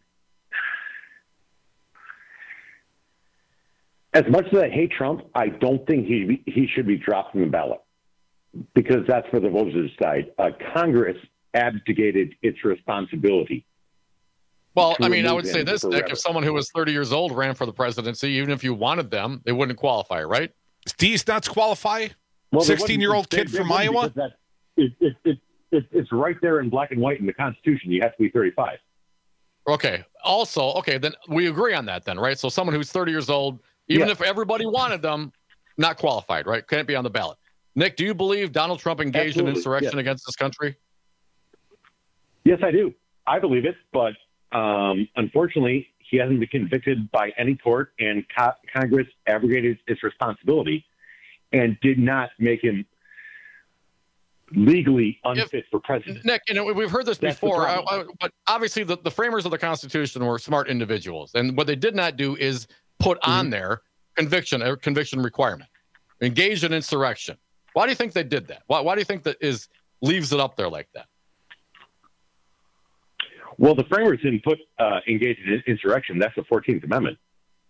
as much as I hate Trump, I don't think he he should be dropped from the ballot because that's for the voters to decide. Uh, Congress abdicated its responsibility. Well, I mean, I would say this, Nick, if someone who was thirty years old ran for the presidency, even if you wanted them, they wouldn't qualify, right? These nuts qualify? Well, sixteen-year-old kid they, from they Iowa? That, it, it, it, it, it's right there in black and white in the Constitution. You have to be thirty-five. Okay. Also, okay, then we agree on that then, right? So someone who's thirty years old, even yes. if everybody wanted them, not qualified, right? Can't be on the ballot. Nick, do you believe Donald Trump engaged Absolutely. in insurrection yes. against this country? Yes, I do. I believe it, but um, unfortunately, he hasn't been convicted by any court, and co- Congress abrogated its responsibility and did not make him legally unfit if, for president. Nick, you know, we've heard this That's before, I, I, but obviously the, the framers of the Constitution were smart individuals, and what they did not do is put mm-hmm. on there conviction or conviction requirement, engage in insurrection. Why do you think they did that? Why, why do you think that is leaves it up there like that? Well, the framers didn't put uh, engage in insurrection. That's the fourteenth Amendment.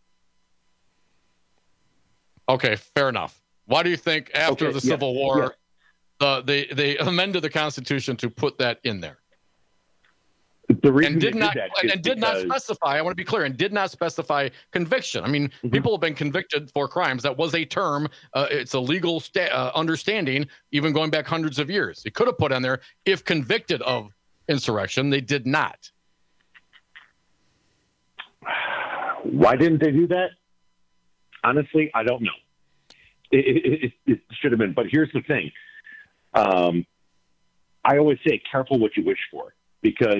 Okay, fair enough. Why do you think after okay, the yeah, Civil War, yeah. Uh, they they amended the Constitution to put that in there? The reason and did they not did that and, and did because... not specify. I want to be clear, and did not specify conviction. I mean, mm-hmm. people have been convicted for crimes. That was a term. Uh, it's a legal sta- uh, understanding, even going back hundreds of years. They could have put on there if convicted of insurrection. They did not. Why didn't they do that? Honestly, I don't know. It, it, it, it should have been. But here's the thing. Um, I always say, careful what you wish for, because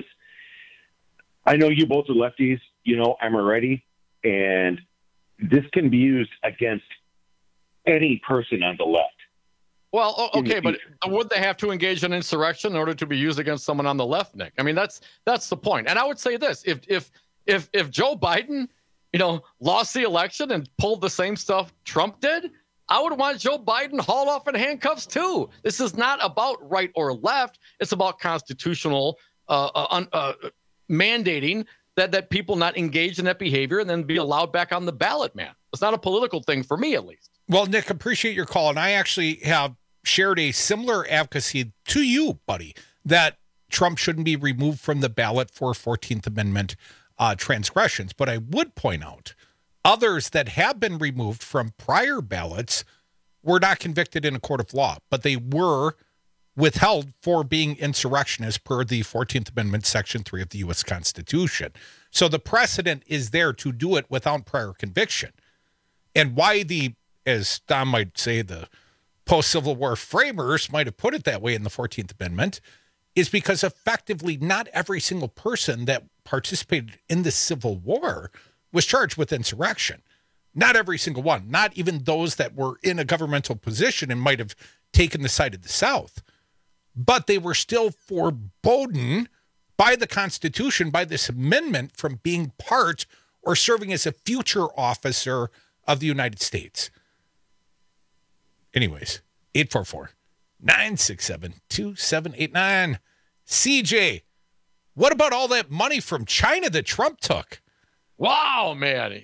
I know you both are lefties. You know, I'm a righty, and this can be used against any person on the left. Well, okay, but would they have to engage in insurrection in order to be used against someone on the left, Nick? I mean, that's that's the point. And I would say this: if if if if Joe Biden, you know, lost the election and pulled the same stuff Trump did, I would want Joe Biden hauled off in handcuffs too. This is not about right or left. It's about constitutional uh, uh, uh, mandating that that people not engage in that behavior and then be allowed back on the ballot, man. It's not a political thing for me, at least. Well, Nick, appreciate your call. And I actually have shared a similar advocacy to you, buddy, that Trump shouldn't be removed from the ballot for fourteenth Amendment uh, transgressions. But I would point out others that have been removed from prior ballots were not convicted in a court of law, but they were withheld for being insurrectionists per the fourteenth Amendment, Section three of the U S Constitution. So the precedent is there to do it without prior conviction. And why the, as Don might say, the post-Civil War framers might have put it that way in the fourteenth Amendment, is because effectively not every single person that participated in the Civil War was charged with insurrection. Not every single one, not even those that were in a governmental position and might have taken the side of the South. But they were still forbidden by the Constitution, by this amendment, from being part or serving as a future officer of the United States. Anyways, eight four four, nine six seven, two seven eight nine. C J, what about all that money from China that Trump took? Wow, man.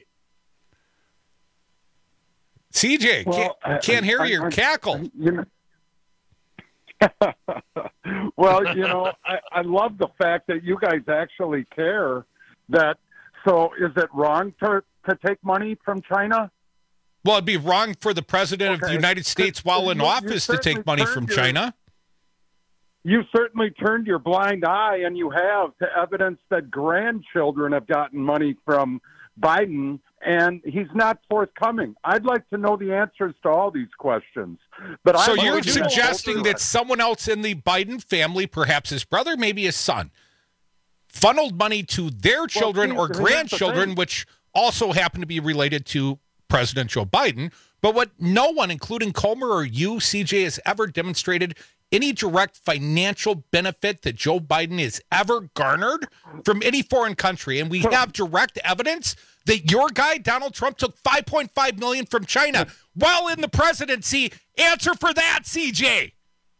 C J, well, can't, can't I, hear I, your I, cackle. I, you know, well, you know, I, I love the fact that you guys actually care. That so, is it wrong to to take money from China? Well, it'd be wrong for the president okay. of the United States while in you, office you to take money from your, China. You certainly turned your blind eye, and you have, to evidence that grandchildren have gotten money from Biden, and he's not forthcoming. I'd like to know the answers to all these questions. But so I'm you're already suggesting that someone else in the Biden family, perhaps his brother, maybe his son, funneled money to their children well, or grandchildren, which also happen to be related to President Joe Biden. But what no one, including Comer or you, C J, has ever demonstrated any direct financial benefit that Joe Biden has ever garnered from any foreign country. And we have direct evidence that your guy, Donald Trump, took five point five million dollars from China while in the presidency. Answer for that, C J.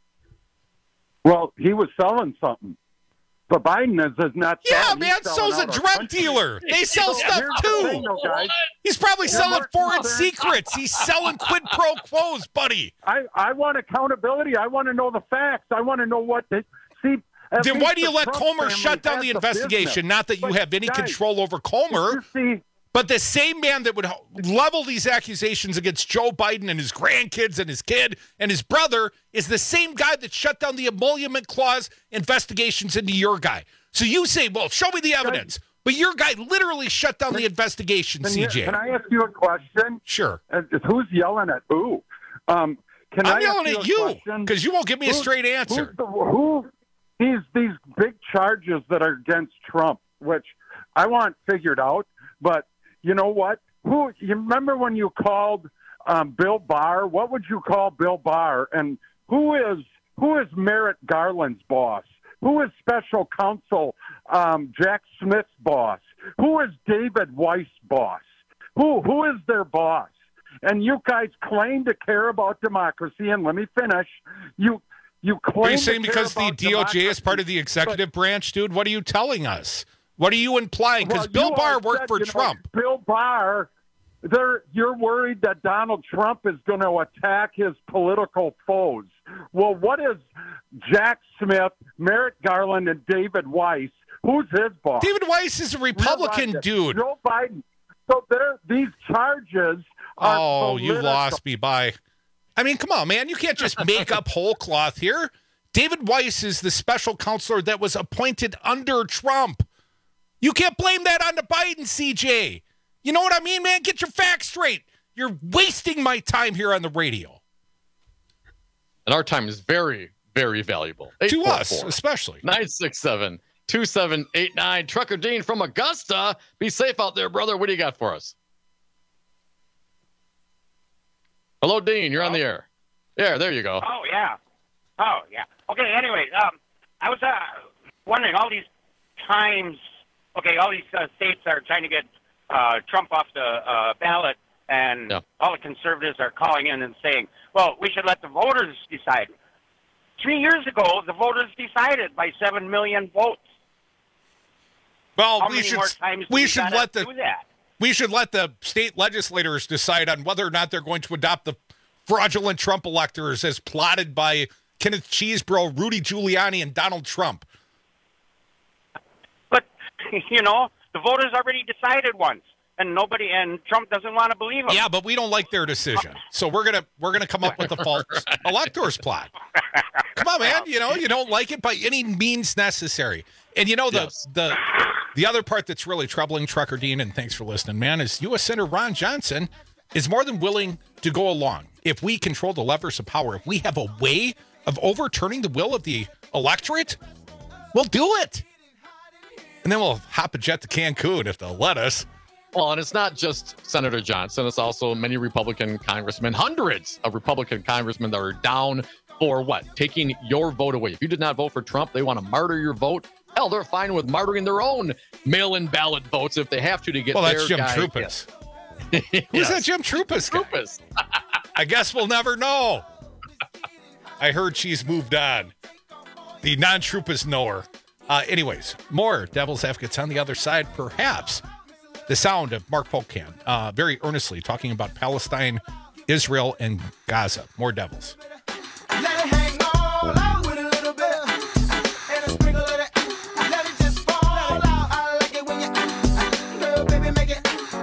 Well, he was selling something. But Biden is, is not Yeah, selling. man, He's so's a selling out our drug country. dealer. They sell So stuff here's the too. thing, though, guys. He's probably You're selling Mark foreign Mother. secrets. He's selling quid pro quos, buddy. I, I want accountability. I want to know the facts. I want to know what they see. at Then least why do you the let Trump Comer family shut down has the the investigation? business. Not that you But, have any guys, control over Comer. But the same man that would level these accusations against Joe Biden and his grandkids and his kid and his brother is the same guy that shut down the emolument clause investigations into your guy. So you say, well, show me the evidence. But your guy literally shut down the investigation, Can, C you, J. can I ask you a question? Sure. Uh, who's yelling at who? Um, can I'm I yelling ask at you you because you won't give me a Who's- straight answer. Who's the, who these these big charges that are against Trump, which I want figured out. But you know what? Who you remember when you called um, Bill Barr? What would you call Bill Barr? And who is who is Merrick Garland's boss? Who is special counsel um, Jack Smith's boss? Who is David Weiss' boss? Who who is their boss? And you guys claim to care about democracy. And let me finish. You you claim Are you saying to care because the about D O J is part of the executive branch, dude? What are you telling us? What are you implying? Because Well, Bill you Barr always worked said, for you know, Trump. Bill Barr, they're, you're worried that Donald Trump is going to attack his political foes. Well, what is Jack Smith, Merrick Garland, and David Weiss? Who's his boss? David Weiss is a Republican Joe Biden. dude. Joe Biden. So there, these charges are Oh, you political. lost me by. I mean, come on, man. You can't just make up whole cloth here. David Weiss is the special counselor that was appointed under Trump. You can't blame that on the Biden, C J. You know what I mean, man? Get your facts straight. You're wasting my time here on the radio. And our time is very, very valuable. To us, especially. nine six seven, two seven eight nine. Trucker Dean from Augusta. Be safe out there, brother. What do you got for us? Hello, Dean. You're on the air. Yeah, there you go. Oh, yeah. Oh, yeah. Okay, anyway, um, I was uh, wondering, all these times, okay, all these uh, states are trying to get uh, Trump off the uh, ballot, and Yeah. all the conservatives are calling in and saying, well, we should let the voters decide. Three years ago, the voters decided by seven million votes. Well, How we many should more times do we we should gotta let the do that? we should let the state legislators decide on whether or not they're going to adopt the fraudulent Trump electors as plotted by Kenneth Chesebro, Rudy Giuliani, and Donald Trump. But, you know, the voters already decided once, and nobody, and Trump doesn't want to believe them. Yeah, but we don't like their decision, so we're gonna we're gonna come up with a false electors plot. Come on, man. You know you don't like it by any means necessary. And you know the Yes. the the other part that's really troubling, Trucker Dean, and thanks for listening, man, is U S Senator Ron Johnson is more than willing to go along if we control the levers of power. If we have a way of overturning the will of the electorate, we'll do it. And then we'll hop a jet to Cancun if they'll let us. Well, and it's not just Senator Johnson. It's also many Republican congressmen, hundreds of Republican congressmen that are down for what? Taking your vote away. If you did not vote for Trump, they want to martyr your vote. Hell, they're fine with martyring their own mail-in ballot votes if they have to to get Well, their that's Jim guy. Trupus. Yes. Who's that Jim Trupus guy? Trupus. I guess we'll never know. I heard she's moved on. The non-Trupus knower. Uh, anyways, more Devil's Advocates on the other side. Perhaps the sound of Mark Polkan uh, very earnestly talking about Palestine, Israel, and Gaza. More Devils.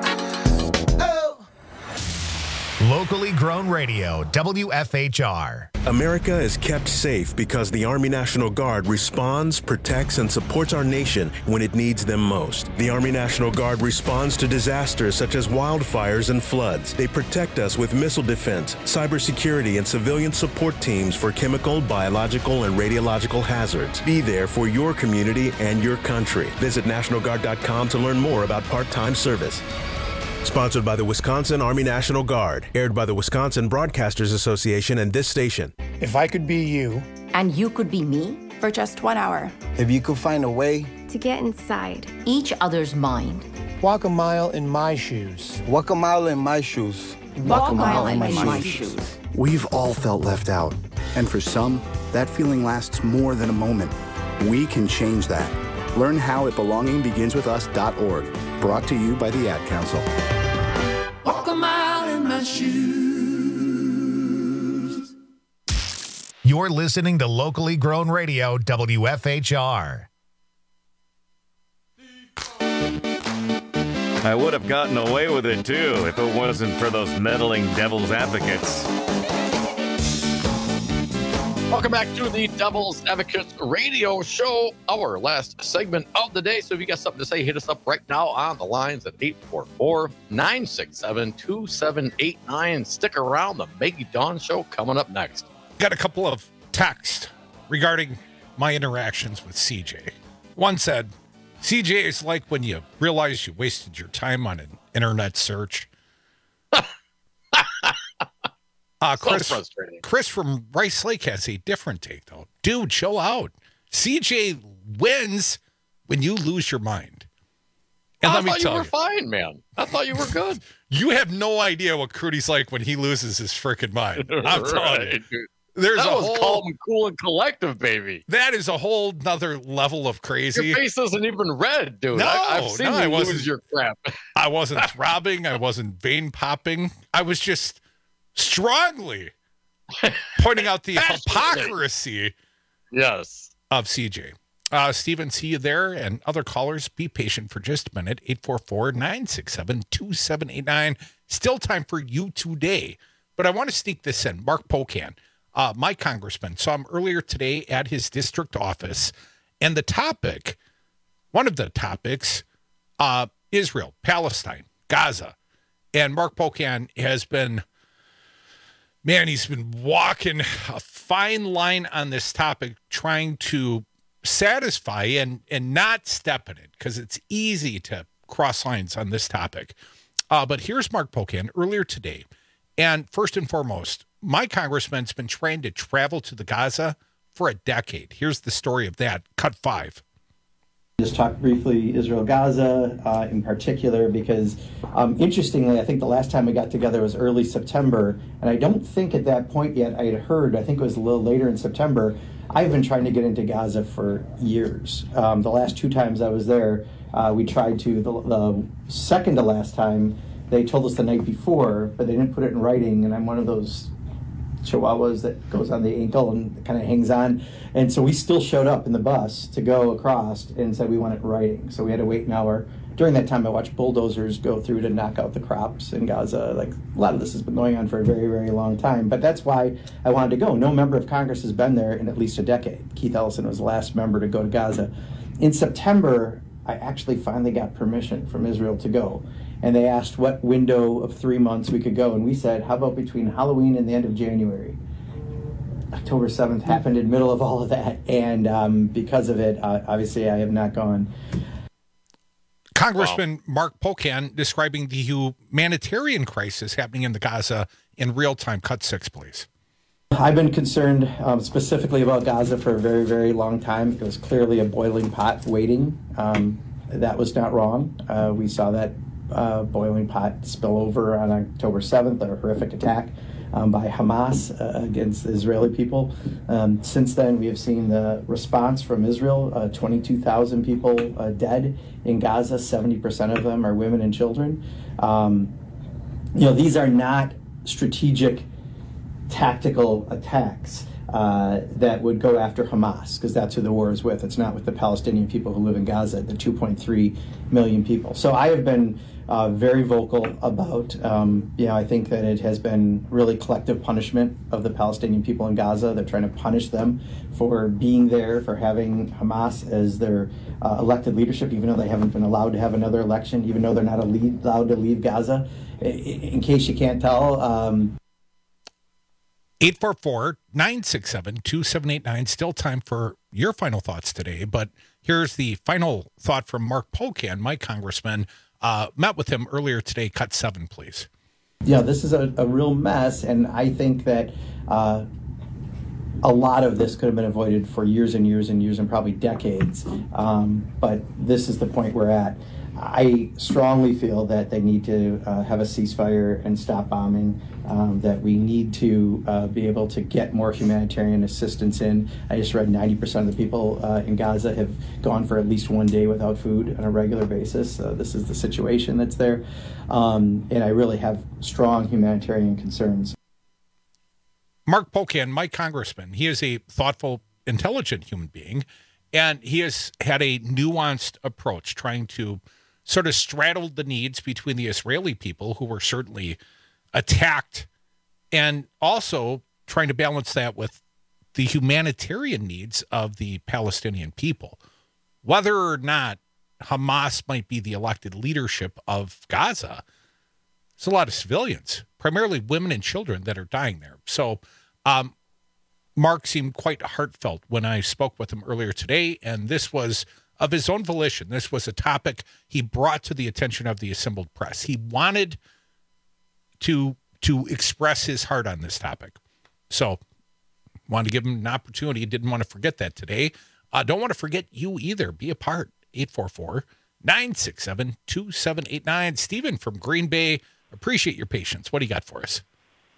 Locally grown radio, W F H R. America is kept safe because the Army National Guard responds, protects, and supports our nation when it needs them most. The Army National Guard responds to disasters such as wildfires and floods. They protect us with missile defense, cybersecurity, and civilian support teams for chemical, biological, and radiological hazards. Be there for your community and your country. Visit National Guard dot com to learn more about part-time service. Sponsored by the Wisconsin Army National Guard. Aired by the Wisconsin Broadcasters Association and this station. If I could be you. And you could be me? For just one hour. If you could find a way. To get inside. Each other's mind. Walk a mile in my shoes. Walk a mile in my shoes. Walk, Walk a mile, mile in, in my, my shoes. shoes. We've all felt left out. And for some, that feeling lasts more than a moment. We can change that. Learn how at belonging begins with us dot org. Brought to you by the Ad Council. Walk a mile in my shoes. You're listening to locally grown radio, W F H R. I would have gotten away with it, too, if it wasn't for those meddling devil's advocates. Welcome back to the Devil's Advocates radio show, our last segment of the day. So if you got something to say, hit us up right now on the lines at eight four four, nine six seven, two seven eight nine. Stick around. The Maggie Dawn Show coming up next. Got a couple of texts regarding my interactions with C J. One said, C J is like when you realize you wasted your time on an internet search. Uh, Chris, so frustrating. Chris from Rice Lake has a different take, though. Dude, chill out. C J wins when you lose your mind. And I let me thought tell you were you, fine, man. I thought you were good. You have no idea what Crudy's like when he loses his freaking mind. I'm right, telling you. Dude. There's that a was whole, calm and cool and collective, baby. That is a whole nother level of crazy. Your face isn't even red, dude. No, I, I've seen no, you I wasn't, lose your crap. I wasn't throbbing. I wasn't vein popping. I was just strongly pointing out the hypocrisy yes. of C J. Uh, Steven, see you there. And other callers, be patient for just a minute. eight four four, nine six seven, two seven eight nine. Still time for you today. But I want to sneak this in. Mark Pocan, uh, my congressman, saw him earlier today at his district office. And the topic, one of the topics, uh, Israel, Palestine, Gaza. And Mark Pocan has been... Man, he's been walking a fine line on this topic, trying to satisfy and, and not step in it, because it's easy to cross lines on this topic. Uh, but here's Mark Pocan earlier today. And first and foremost, my congressman's been trying to travel to the Gaza for a decade. Here's the story of that. Cut five. Just talk briefly Israel-Gaza uh, in particular, because um, interestingly, I think the last time we got together was early September, and I don't think at that point yet I had heard, I think it was a little later in September, I've been trying to get into Gaza for years. Um, the last two times I was there, uh, we tried to, the, the second to last time, they told us the night before, but they didn't put it in writing, and I'm one of those chihuahuas that goes on the ankle and kind of hangs on. And so we still showed up in the bus to go across and said we want it in writing. So we had to wait an hour. During that time, I watched bulldozers go through to knock out the crops in Gaza. Like, a lot of this has been going on for a very, very long time. But that's why I wanted to go. No member of Congress has been there in at least a decade. Keith Ellison was the last member to go to Gaza. In September, I actually finally got permission from Israel to go. And they asked what window of three months we could go. And we said, how about between Halloween and the end of January? October seventh happened in the middle of all of that. And um, because of it, uh, obviously, I have not gone. Congressman wow. Mark Pocan describing the humanitarian crisis happening in the Gaza in real time. Cut six, please. I've been concerned um, specifically about Gaza for a very, very long time. It was clearly a boiling pot waiting. Um, that was not wrong. Uh, we saw that Uh, boiling pot spill over on October seventh, a horrific attack um, by Hamas uh, against the Israeli people. Um, since then, we have seen the response from Israel, uh, twenty-two thousand people uh, dead in Gaza, seventy percent of them are women and children. Um, you know, these are not strategic tactical attacks uh, that would go after Hamas, because that's who the war is with. It's not with the Palestinian people who live in Gaza, the two point three million people. So I have been uh, very vocal about, um, you know, I think that it has been really collective punishment of the Palestinian people in Gaza. They're trying to punish them for being there, for having Hamas as their uh, elected leadership, even though they haven't been allowed to have another election, even though they're not allowed to leave Gaza. In case you can't tell, um, eight four four, nine six seven, two seven eight nine. Still time for your final thoughts today, but here's the final thought from Mark Pocan, my congressman. Uh, met with him earlier today. Cut seven, please. Yeah, this is a, a real mess, and I think that uh, a lot of this could have been avoided for years and years and years and probably decades, um, but this is the point we're at. I strongly feel that they need to uh, have a ceasefire and stop bombing, um, that we need to uh, be able to get more humanitarian assistance in. I just read ninety percent of the people uh, in Gaza have gone for at least one day without food on a regular basis. Uh, this is the situation that's there. Um, and I really have strong humanitarian concerns. Mark Pocan, my congressman, he is a thoughtful, intelligent human being, and he has had a nuanced approach trying to sort of straddled the needs between the Israeli people, who were certainly attacked, and also trying to balance that with the humanitarian needs of the Palestinian people. Whether or not Hamas might be the elected leadership of Gaza, there's a lot of civilians, primarily women and children, that are dying there. So um, Mark seemed quite heartfelt when I spoke with him earlier today, and this was of his own volition. This was a topic he brought to the attention of the assembled press. He wanted to to express his heart on this topic. So wanted to give him an opportunity. Didn't want to forget that today. Uh, don't want to forget you either. Be a part. eight four four, nine six seven, two seven eight nine. Stephen from Green Bay, appreciate your patience. What do you got for us?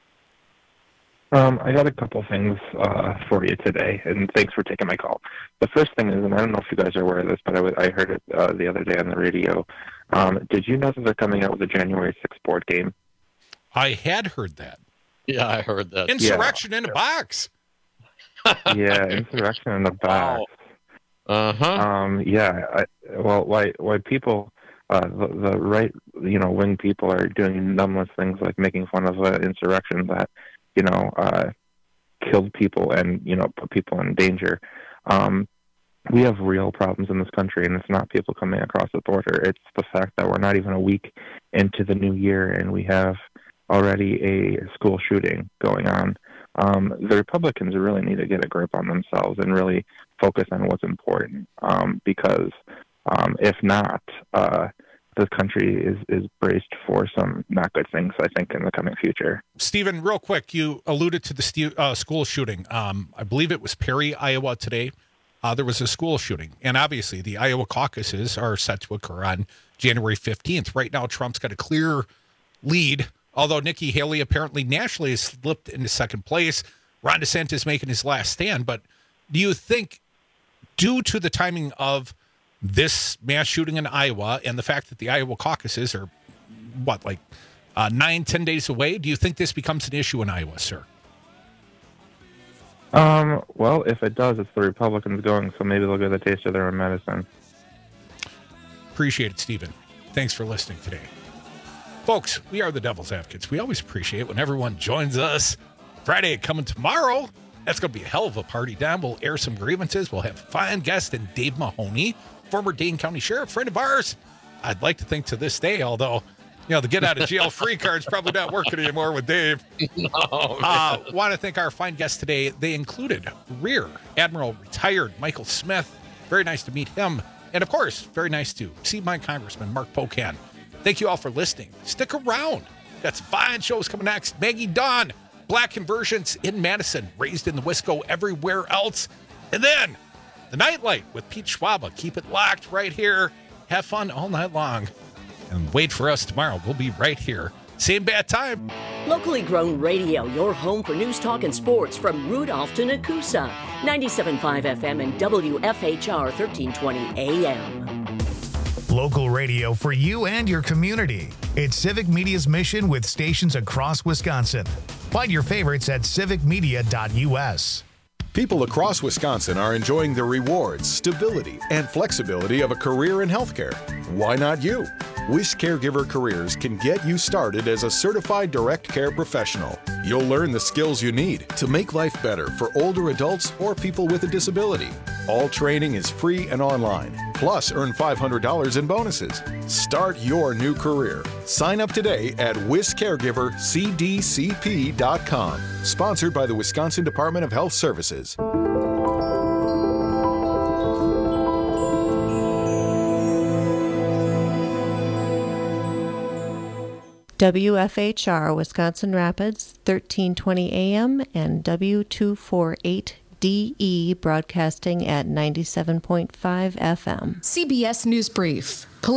Um, I got a couple things uh, for you today, and thanks for taking my call. The first thing is, and I don't know if you guys are aware of this, but I, w- I heard it uh, the other day on the radio. Um, did you know that they're coming out with a January sixth board game? I had heard that. Yeah, I heard that. Insurrection yeah. in a box. Yeah, insurrection in a box. Uh-huh. Um, yeah, I, well, why why people, uh, the, the right, you know, wing people are doing numbless things like making fun of an insurrection that, you know, uh, killed people and, you know, put people in danger. Um, we have real problems in this country, and it's not people coming across the border. It's the fact that we're not even a week into the new year, and we have already a school shooting going on. Um, the Republicans really need to get a grip on themselves and really focus on what's important, um, because um, if not, uh, the country is, is braced for some not good things, I think, in the coming future. Stephen, real quick, you alluded to the stu- uh, school shooting. Um, I believe it was Perry, Iowa today. Uh, there was a school shooting. And obviously, the Iowa caucuses are set to occur on January fifteenth. Right now, Trump's got a clear lead, although Nikki Haley apparently nationally has slipped into second place. Ron DeSantis making his last stand. But do you think, due to the timing of this mass shooting in Iowa and the fact that the Iowa caucuses are, what, like uh, nine, ten days away, do you think this becomes an issue in Iowa, sir? Um, well, if it does, it's the Republicans going, so maybe they'll get a taste of their own medicine. Appreciate it, Stephen. Thanks for listening today. Folks, we are the Devil's Advocates. We always appreciate when everyone joins us. Friday coming tomorrow. That's going to be a hell of a party down. We'll air some grievances. We'll have a fine guest in Dave Mahoney, former Dane County Sheriff, friend of ours. I'd like to think to this day, although, you know, the get out of jail free card's probably not working anymore with Dave. No, uh, want to thank our fine guests today. They included Rear Admiral retired Michael Smith. Very nice to meet him. And of course, very nice to see my Congressman, Mark Pocan. Thank you all for listening. Stick around. Got some fine shows coming next. Maggie Dawn, Black Conversions in Madison, Raised in the Wisco everywhere else. And then the Nightlight with Pete Schwaba. Keep it locked right here. Have fun all night long. And wait for us tomorrow. We'll be right here. Same bad time. Locally grown radio, your home for news, talk, and sports from Rudolph to Nakusa. ninety-seven point five F M and W F H R thirteen twenty A M. Local radio for you and your community. It's Civic Media's mission with stations across Wisconsin. Find your favorites at civic media dot u s. People across Wisconsin are enjoying the rewards, stability, and flexibility of a career in healthcare. Why not you? Wish Caregiver Careers can get you started as a certified direct care professional. You'll learn the skills you need to make life better for older adults or people with a disability. All training is free and online. Plus, earn five hundred dollars in bonuses. Start your new career. Sign up today at wis caregiver c d c p dot com. Sponsored by the Wisconsin Department of Health Services. W F H R Wisconsin Rapids, thirteen twenty A M and W two forty-eight D E broadcasting at ninety-seven point five F M. C B S News Brief.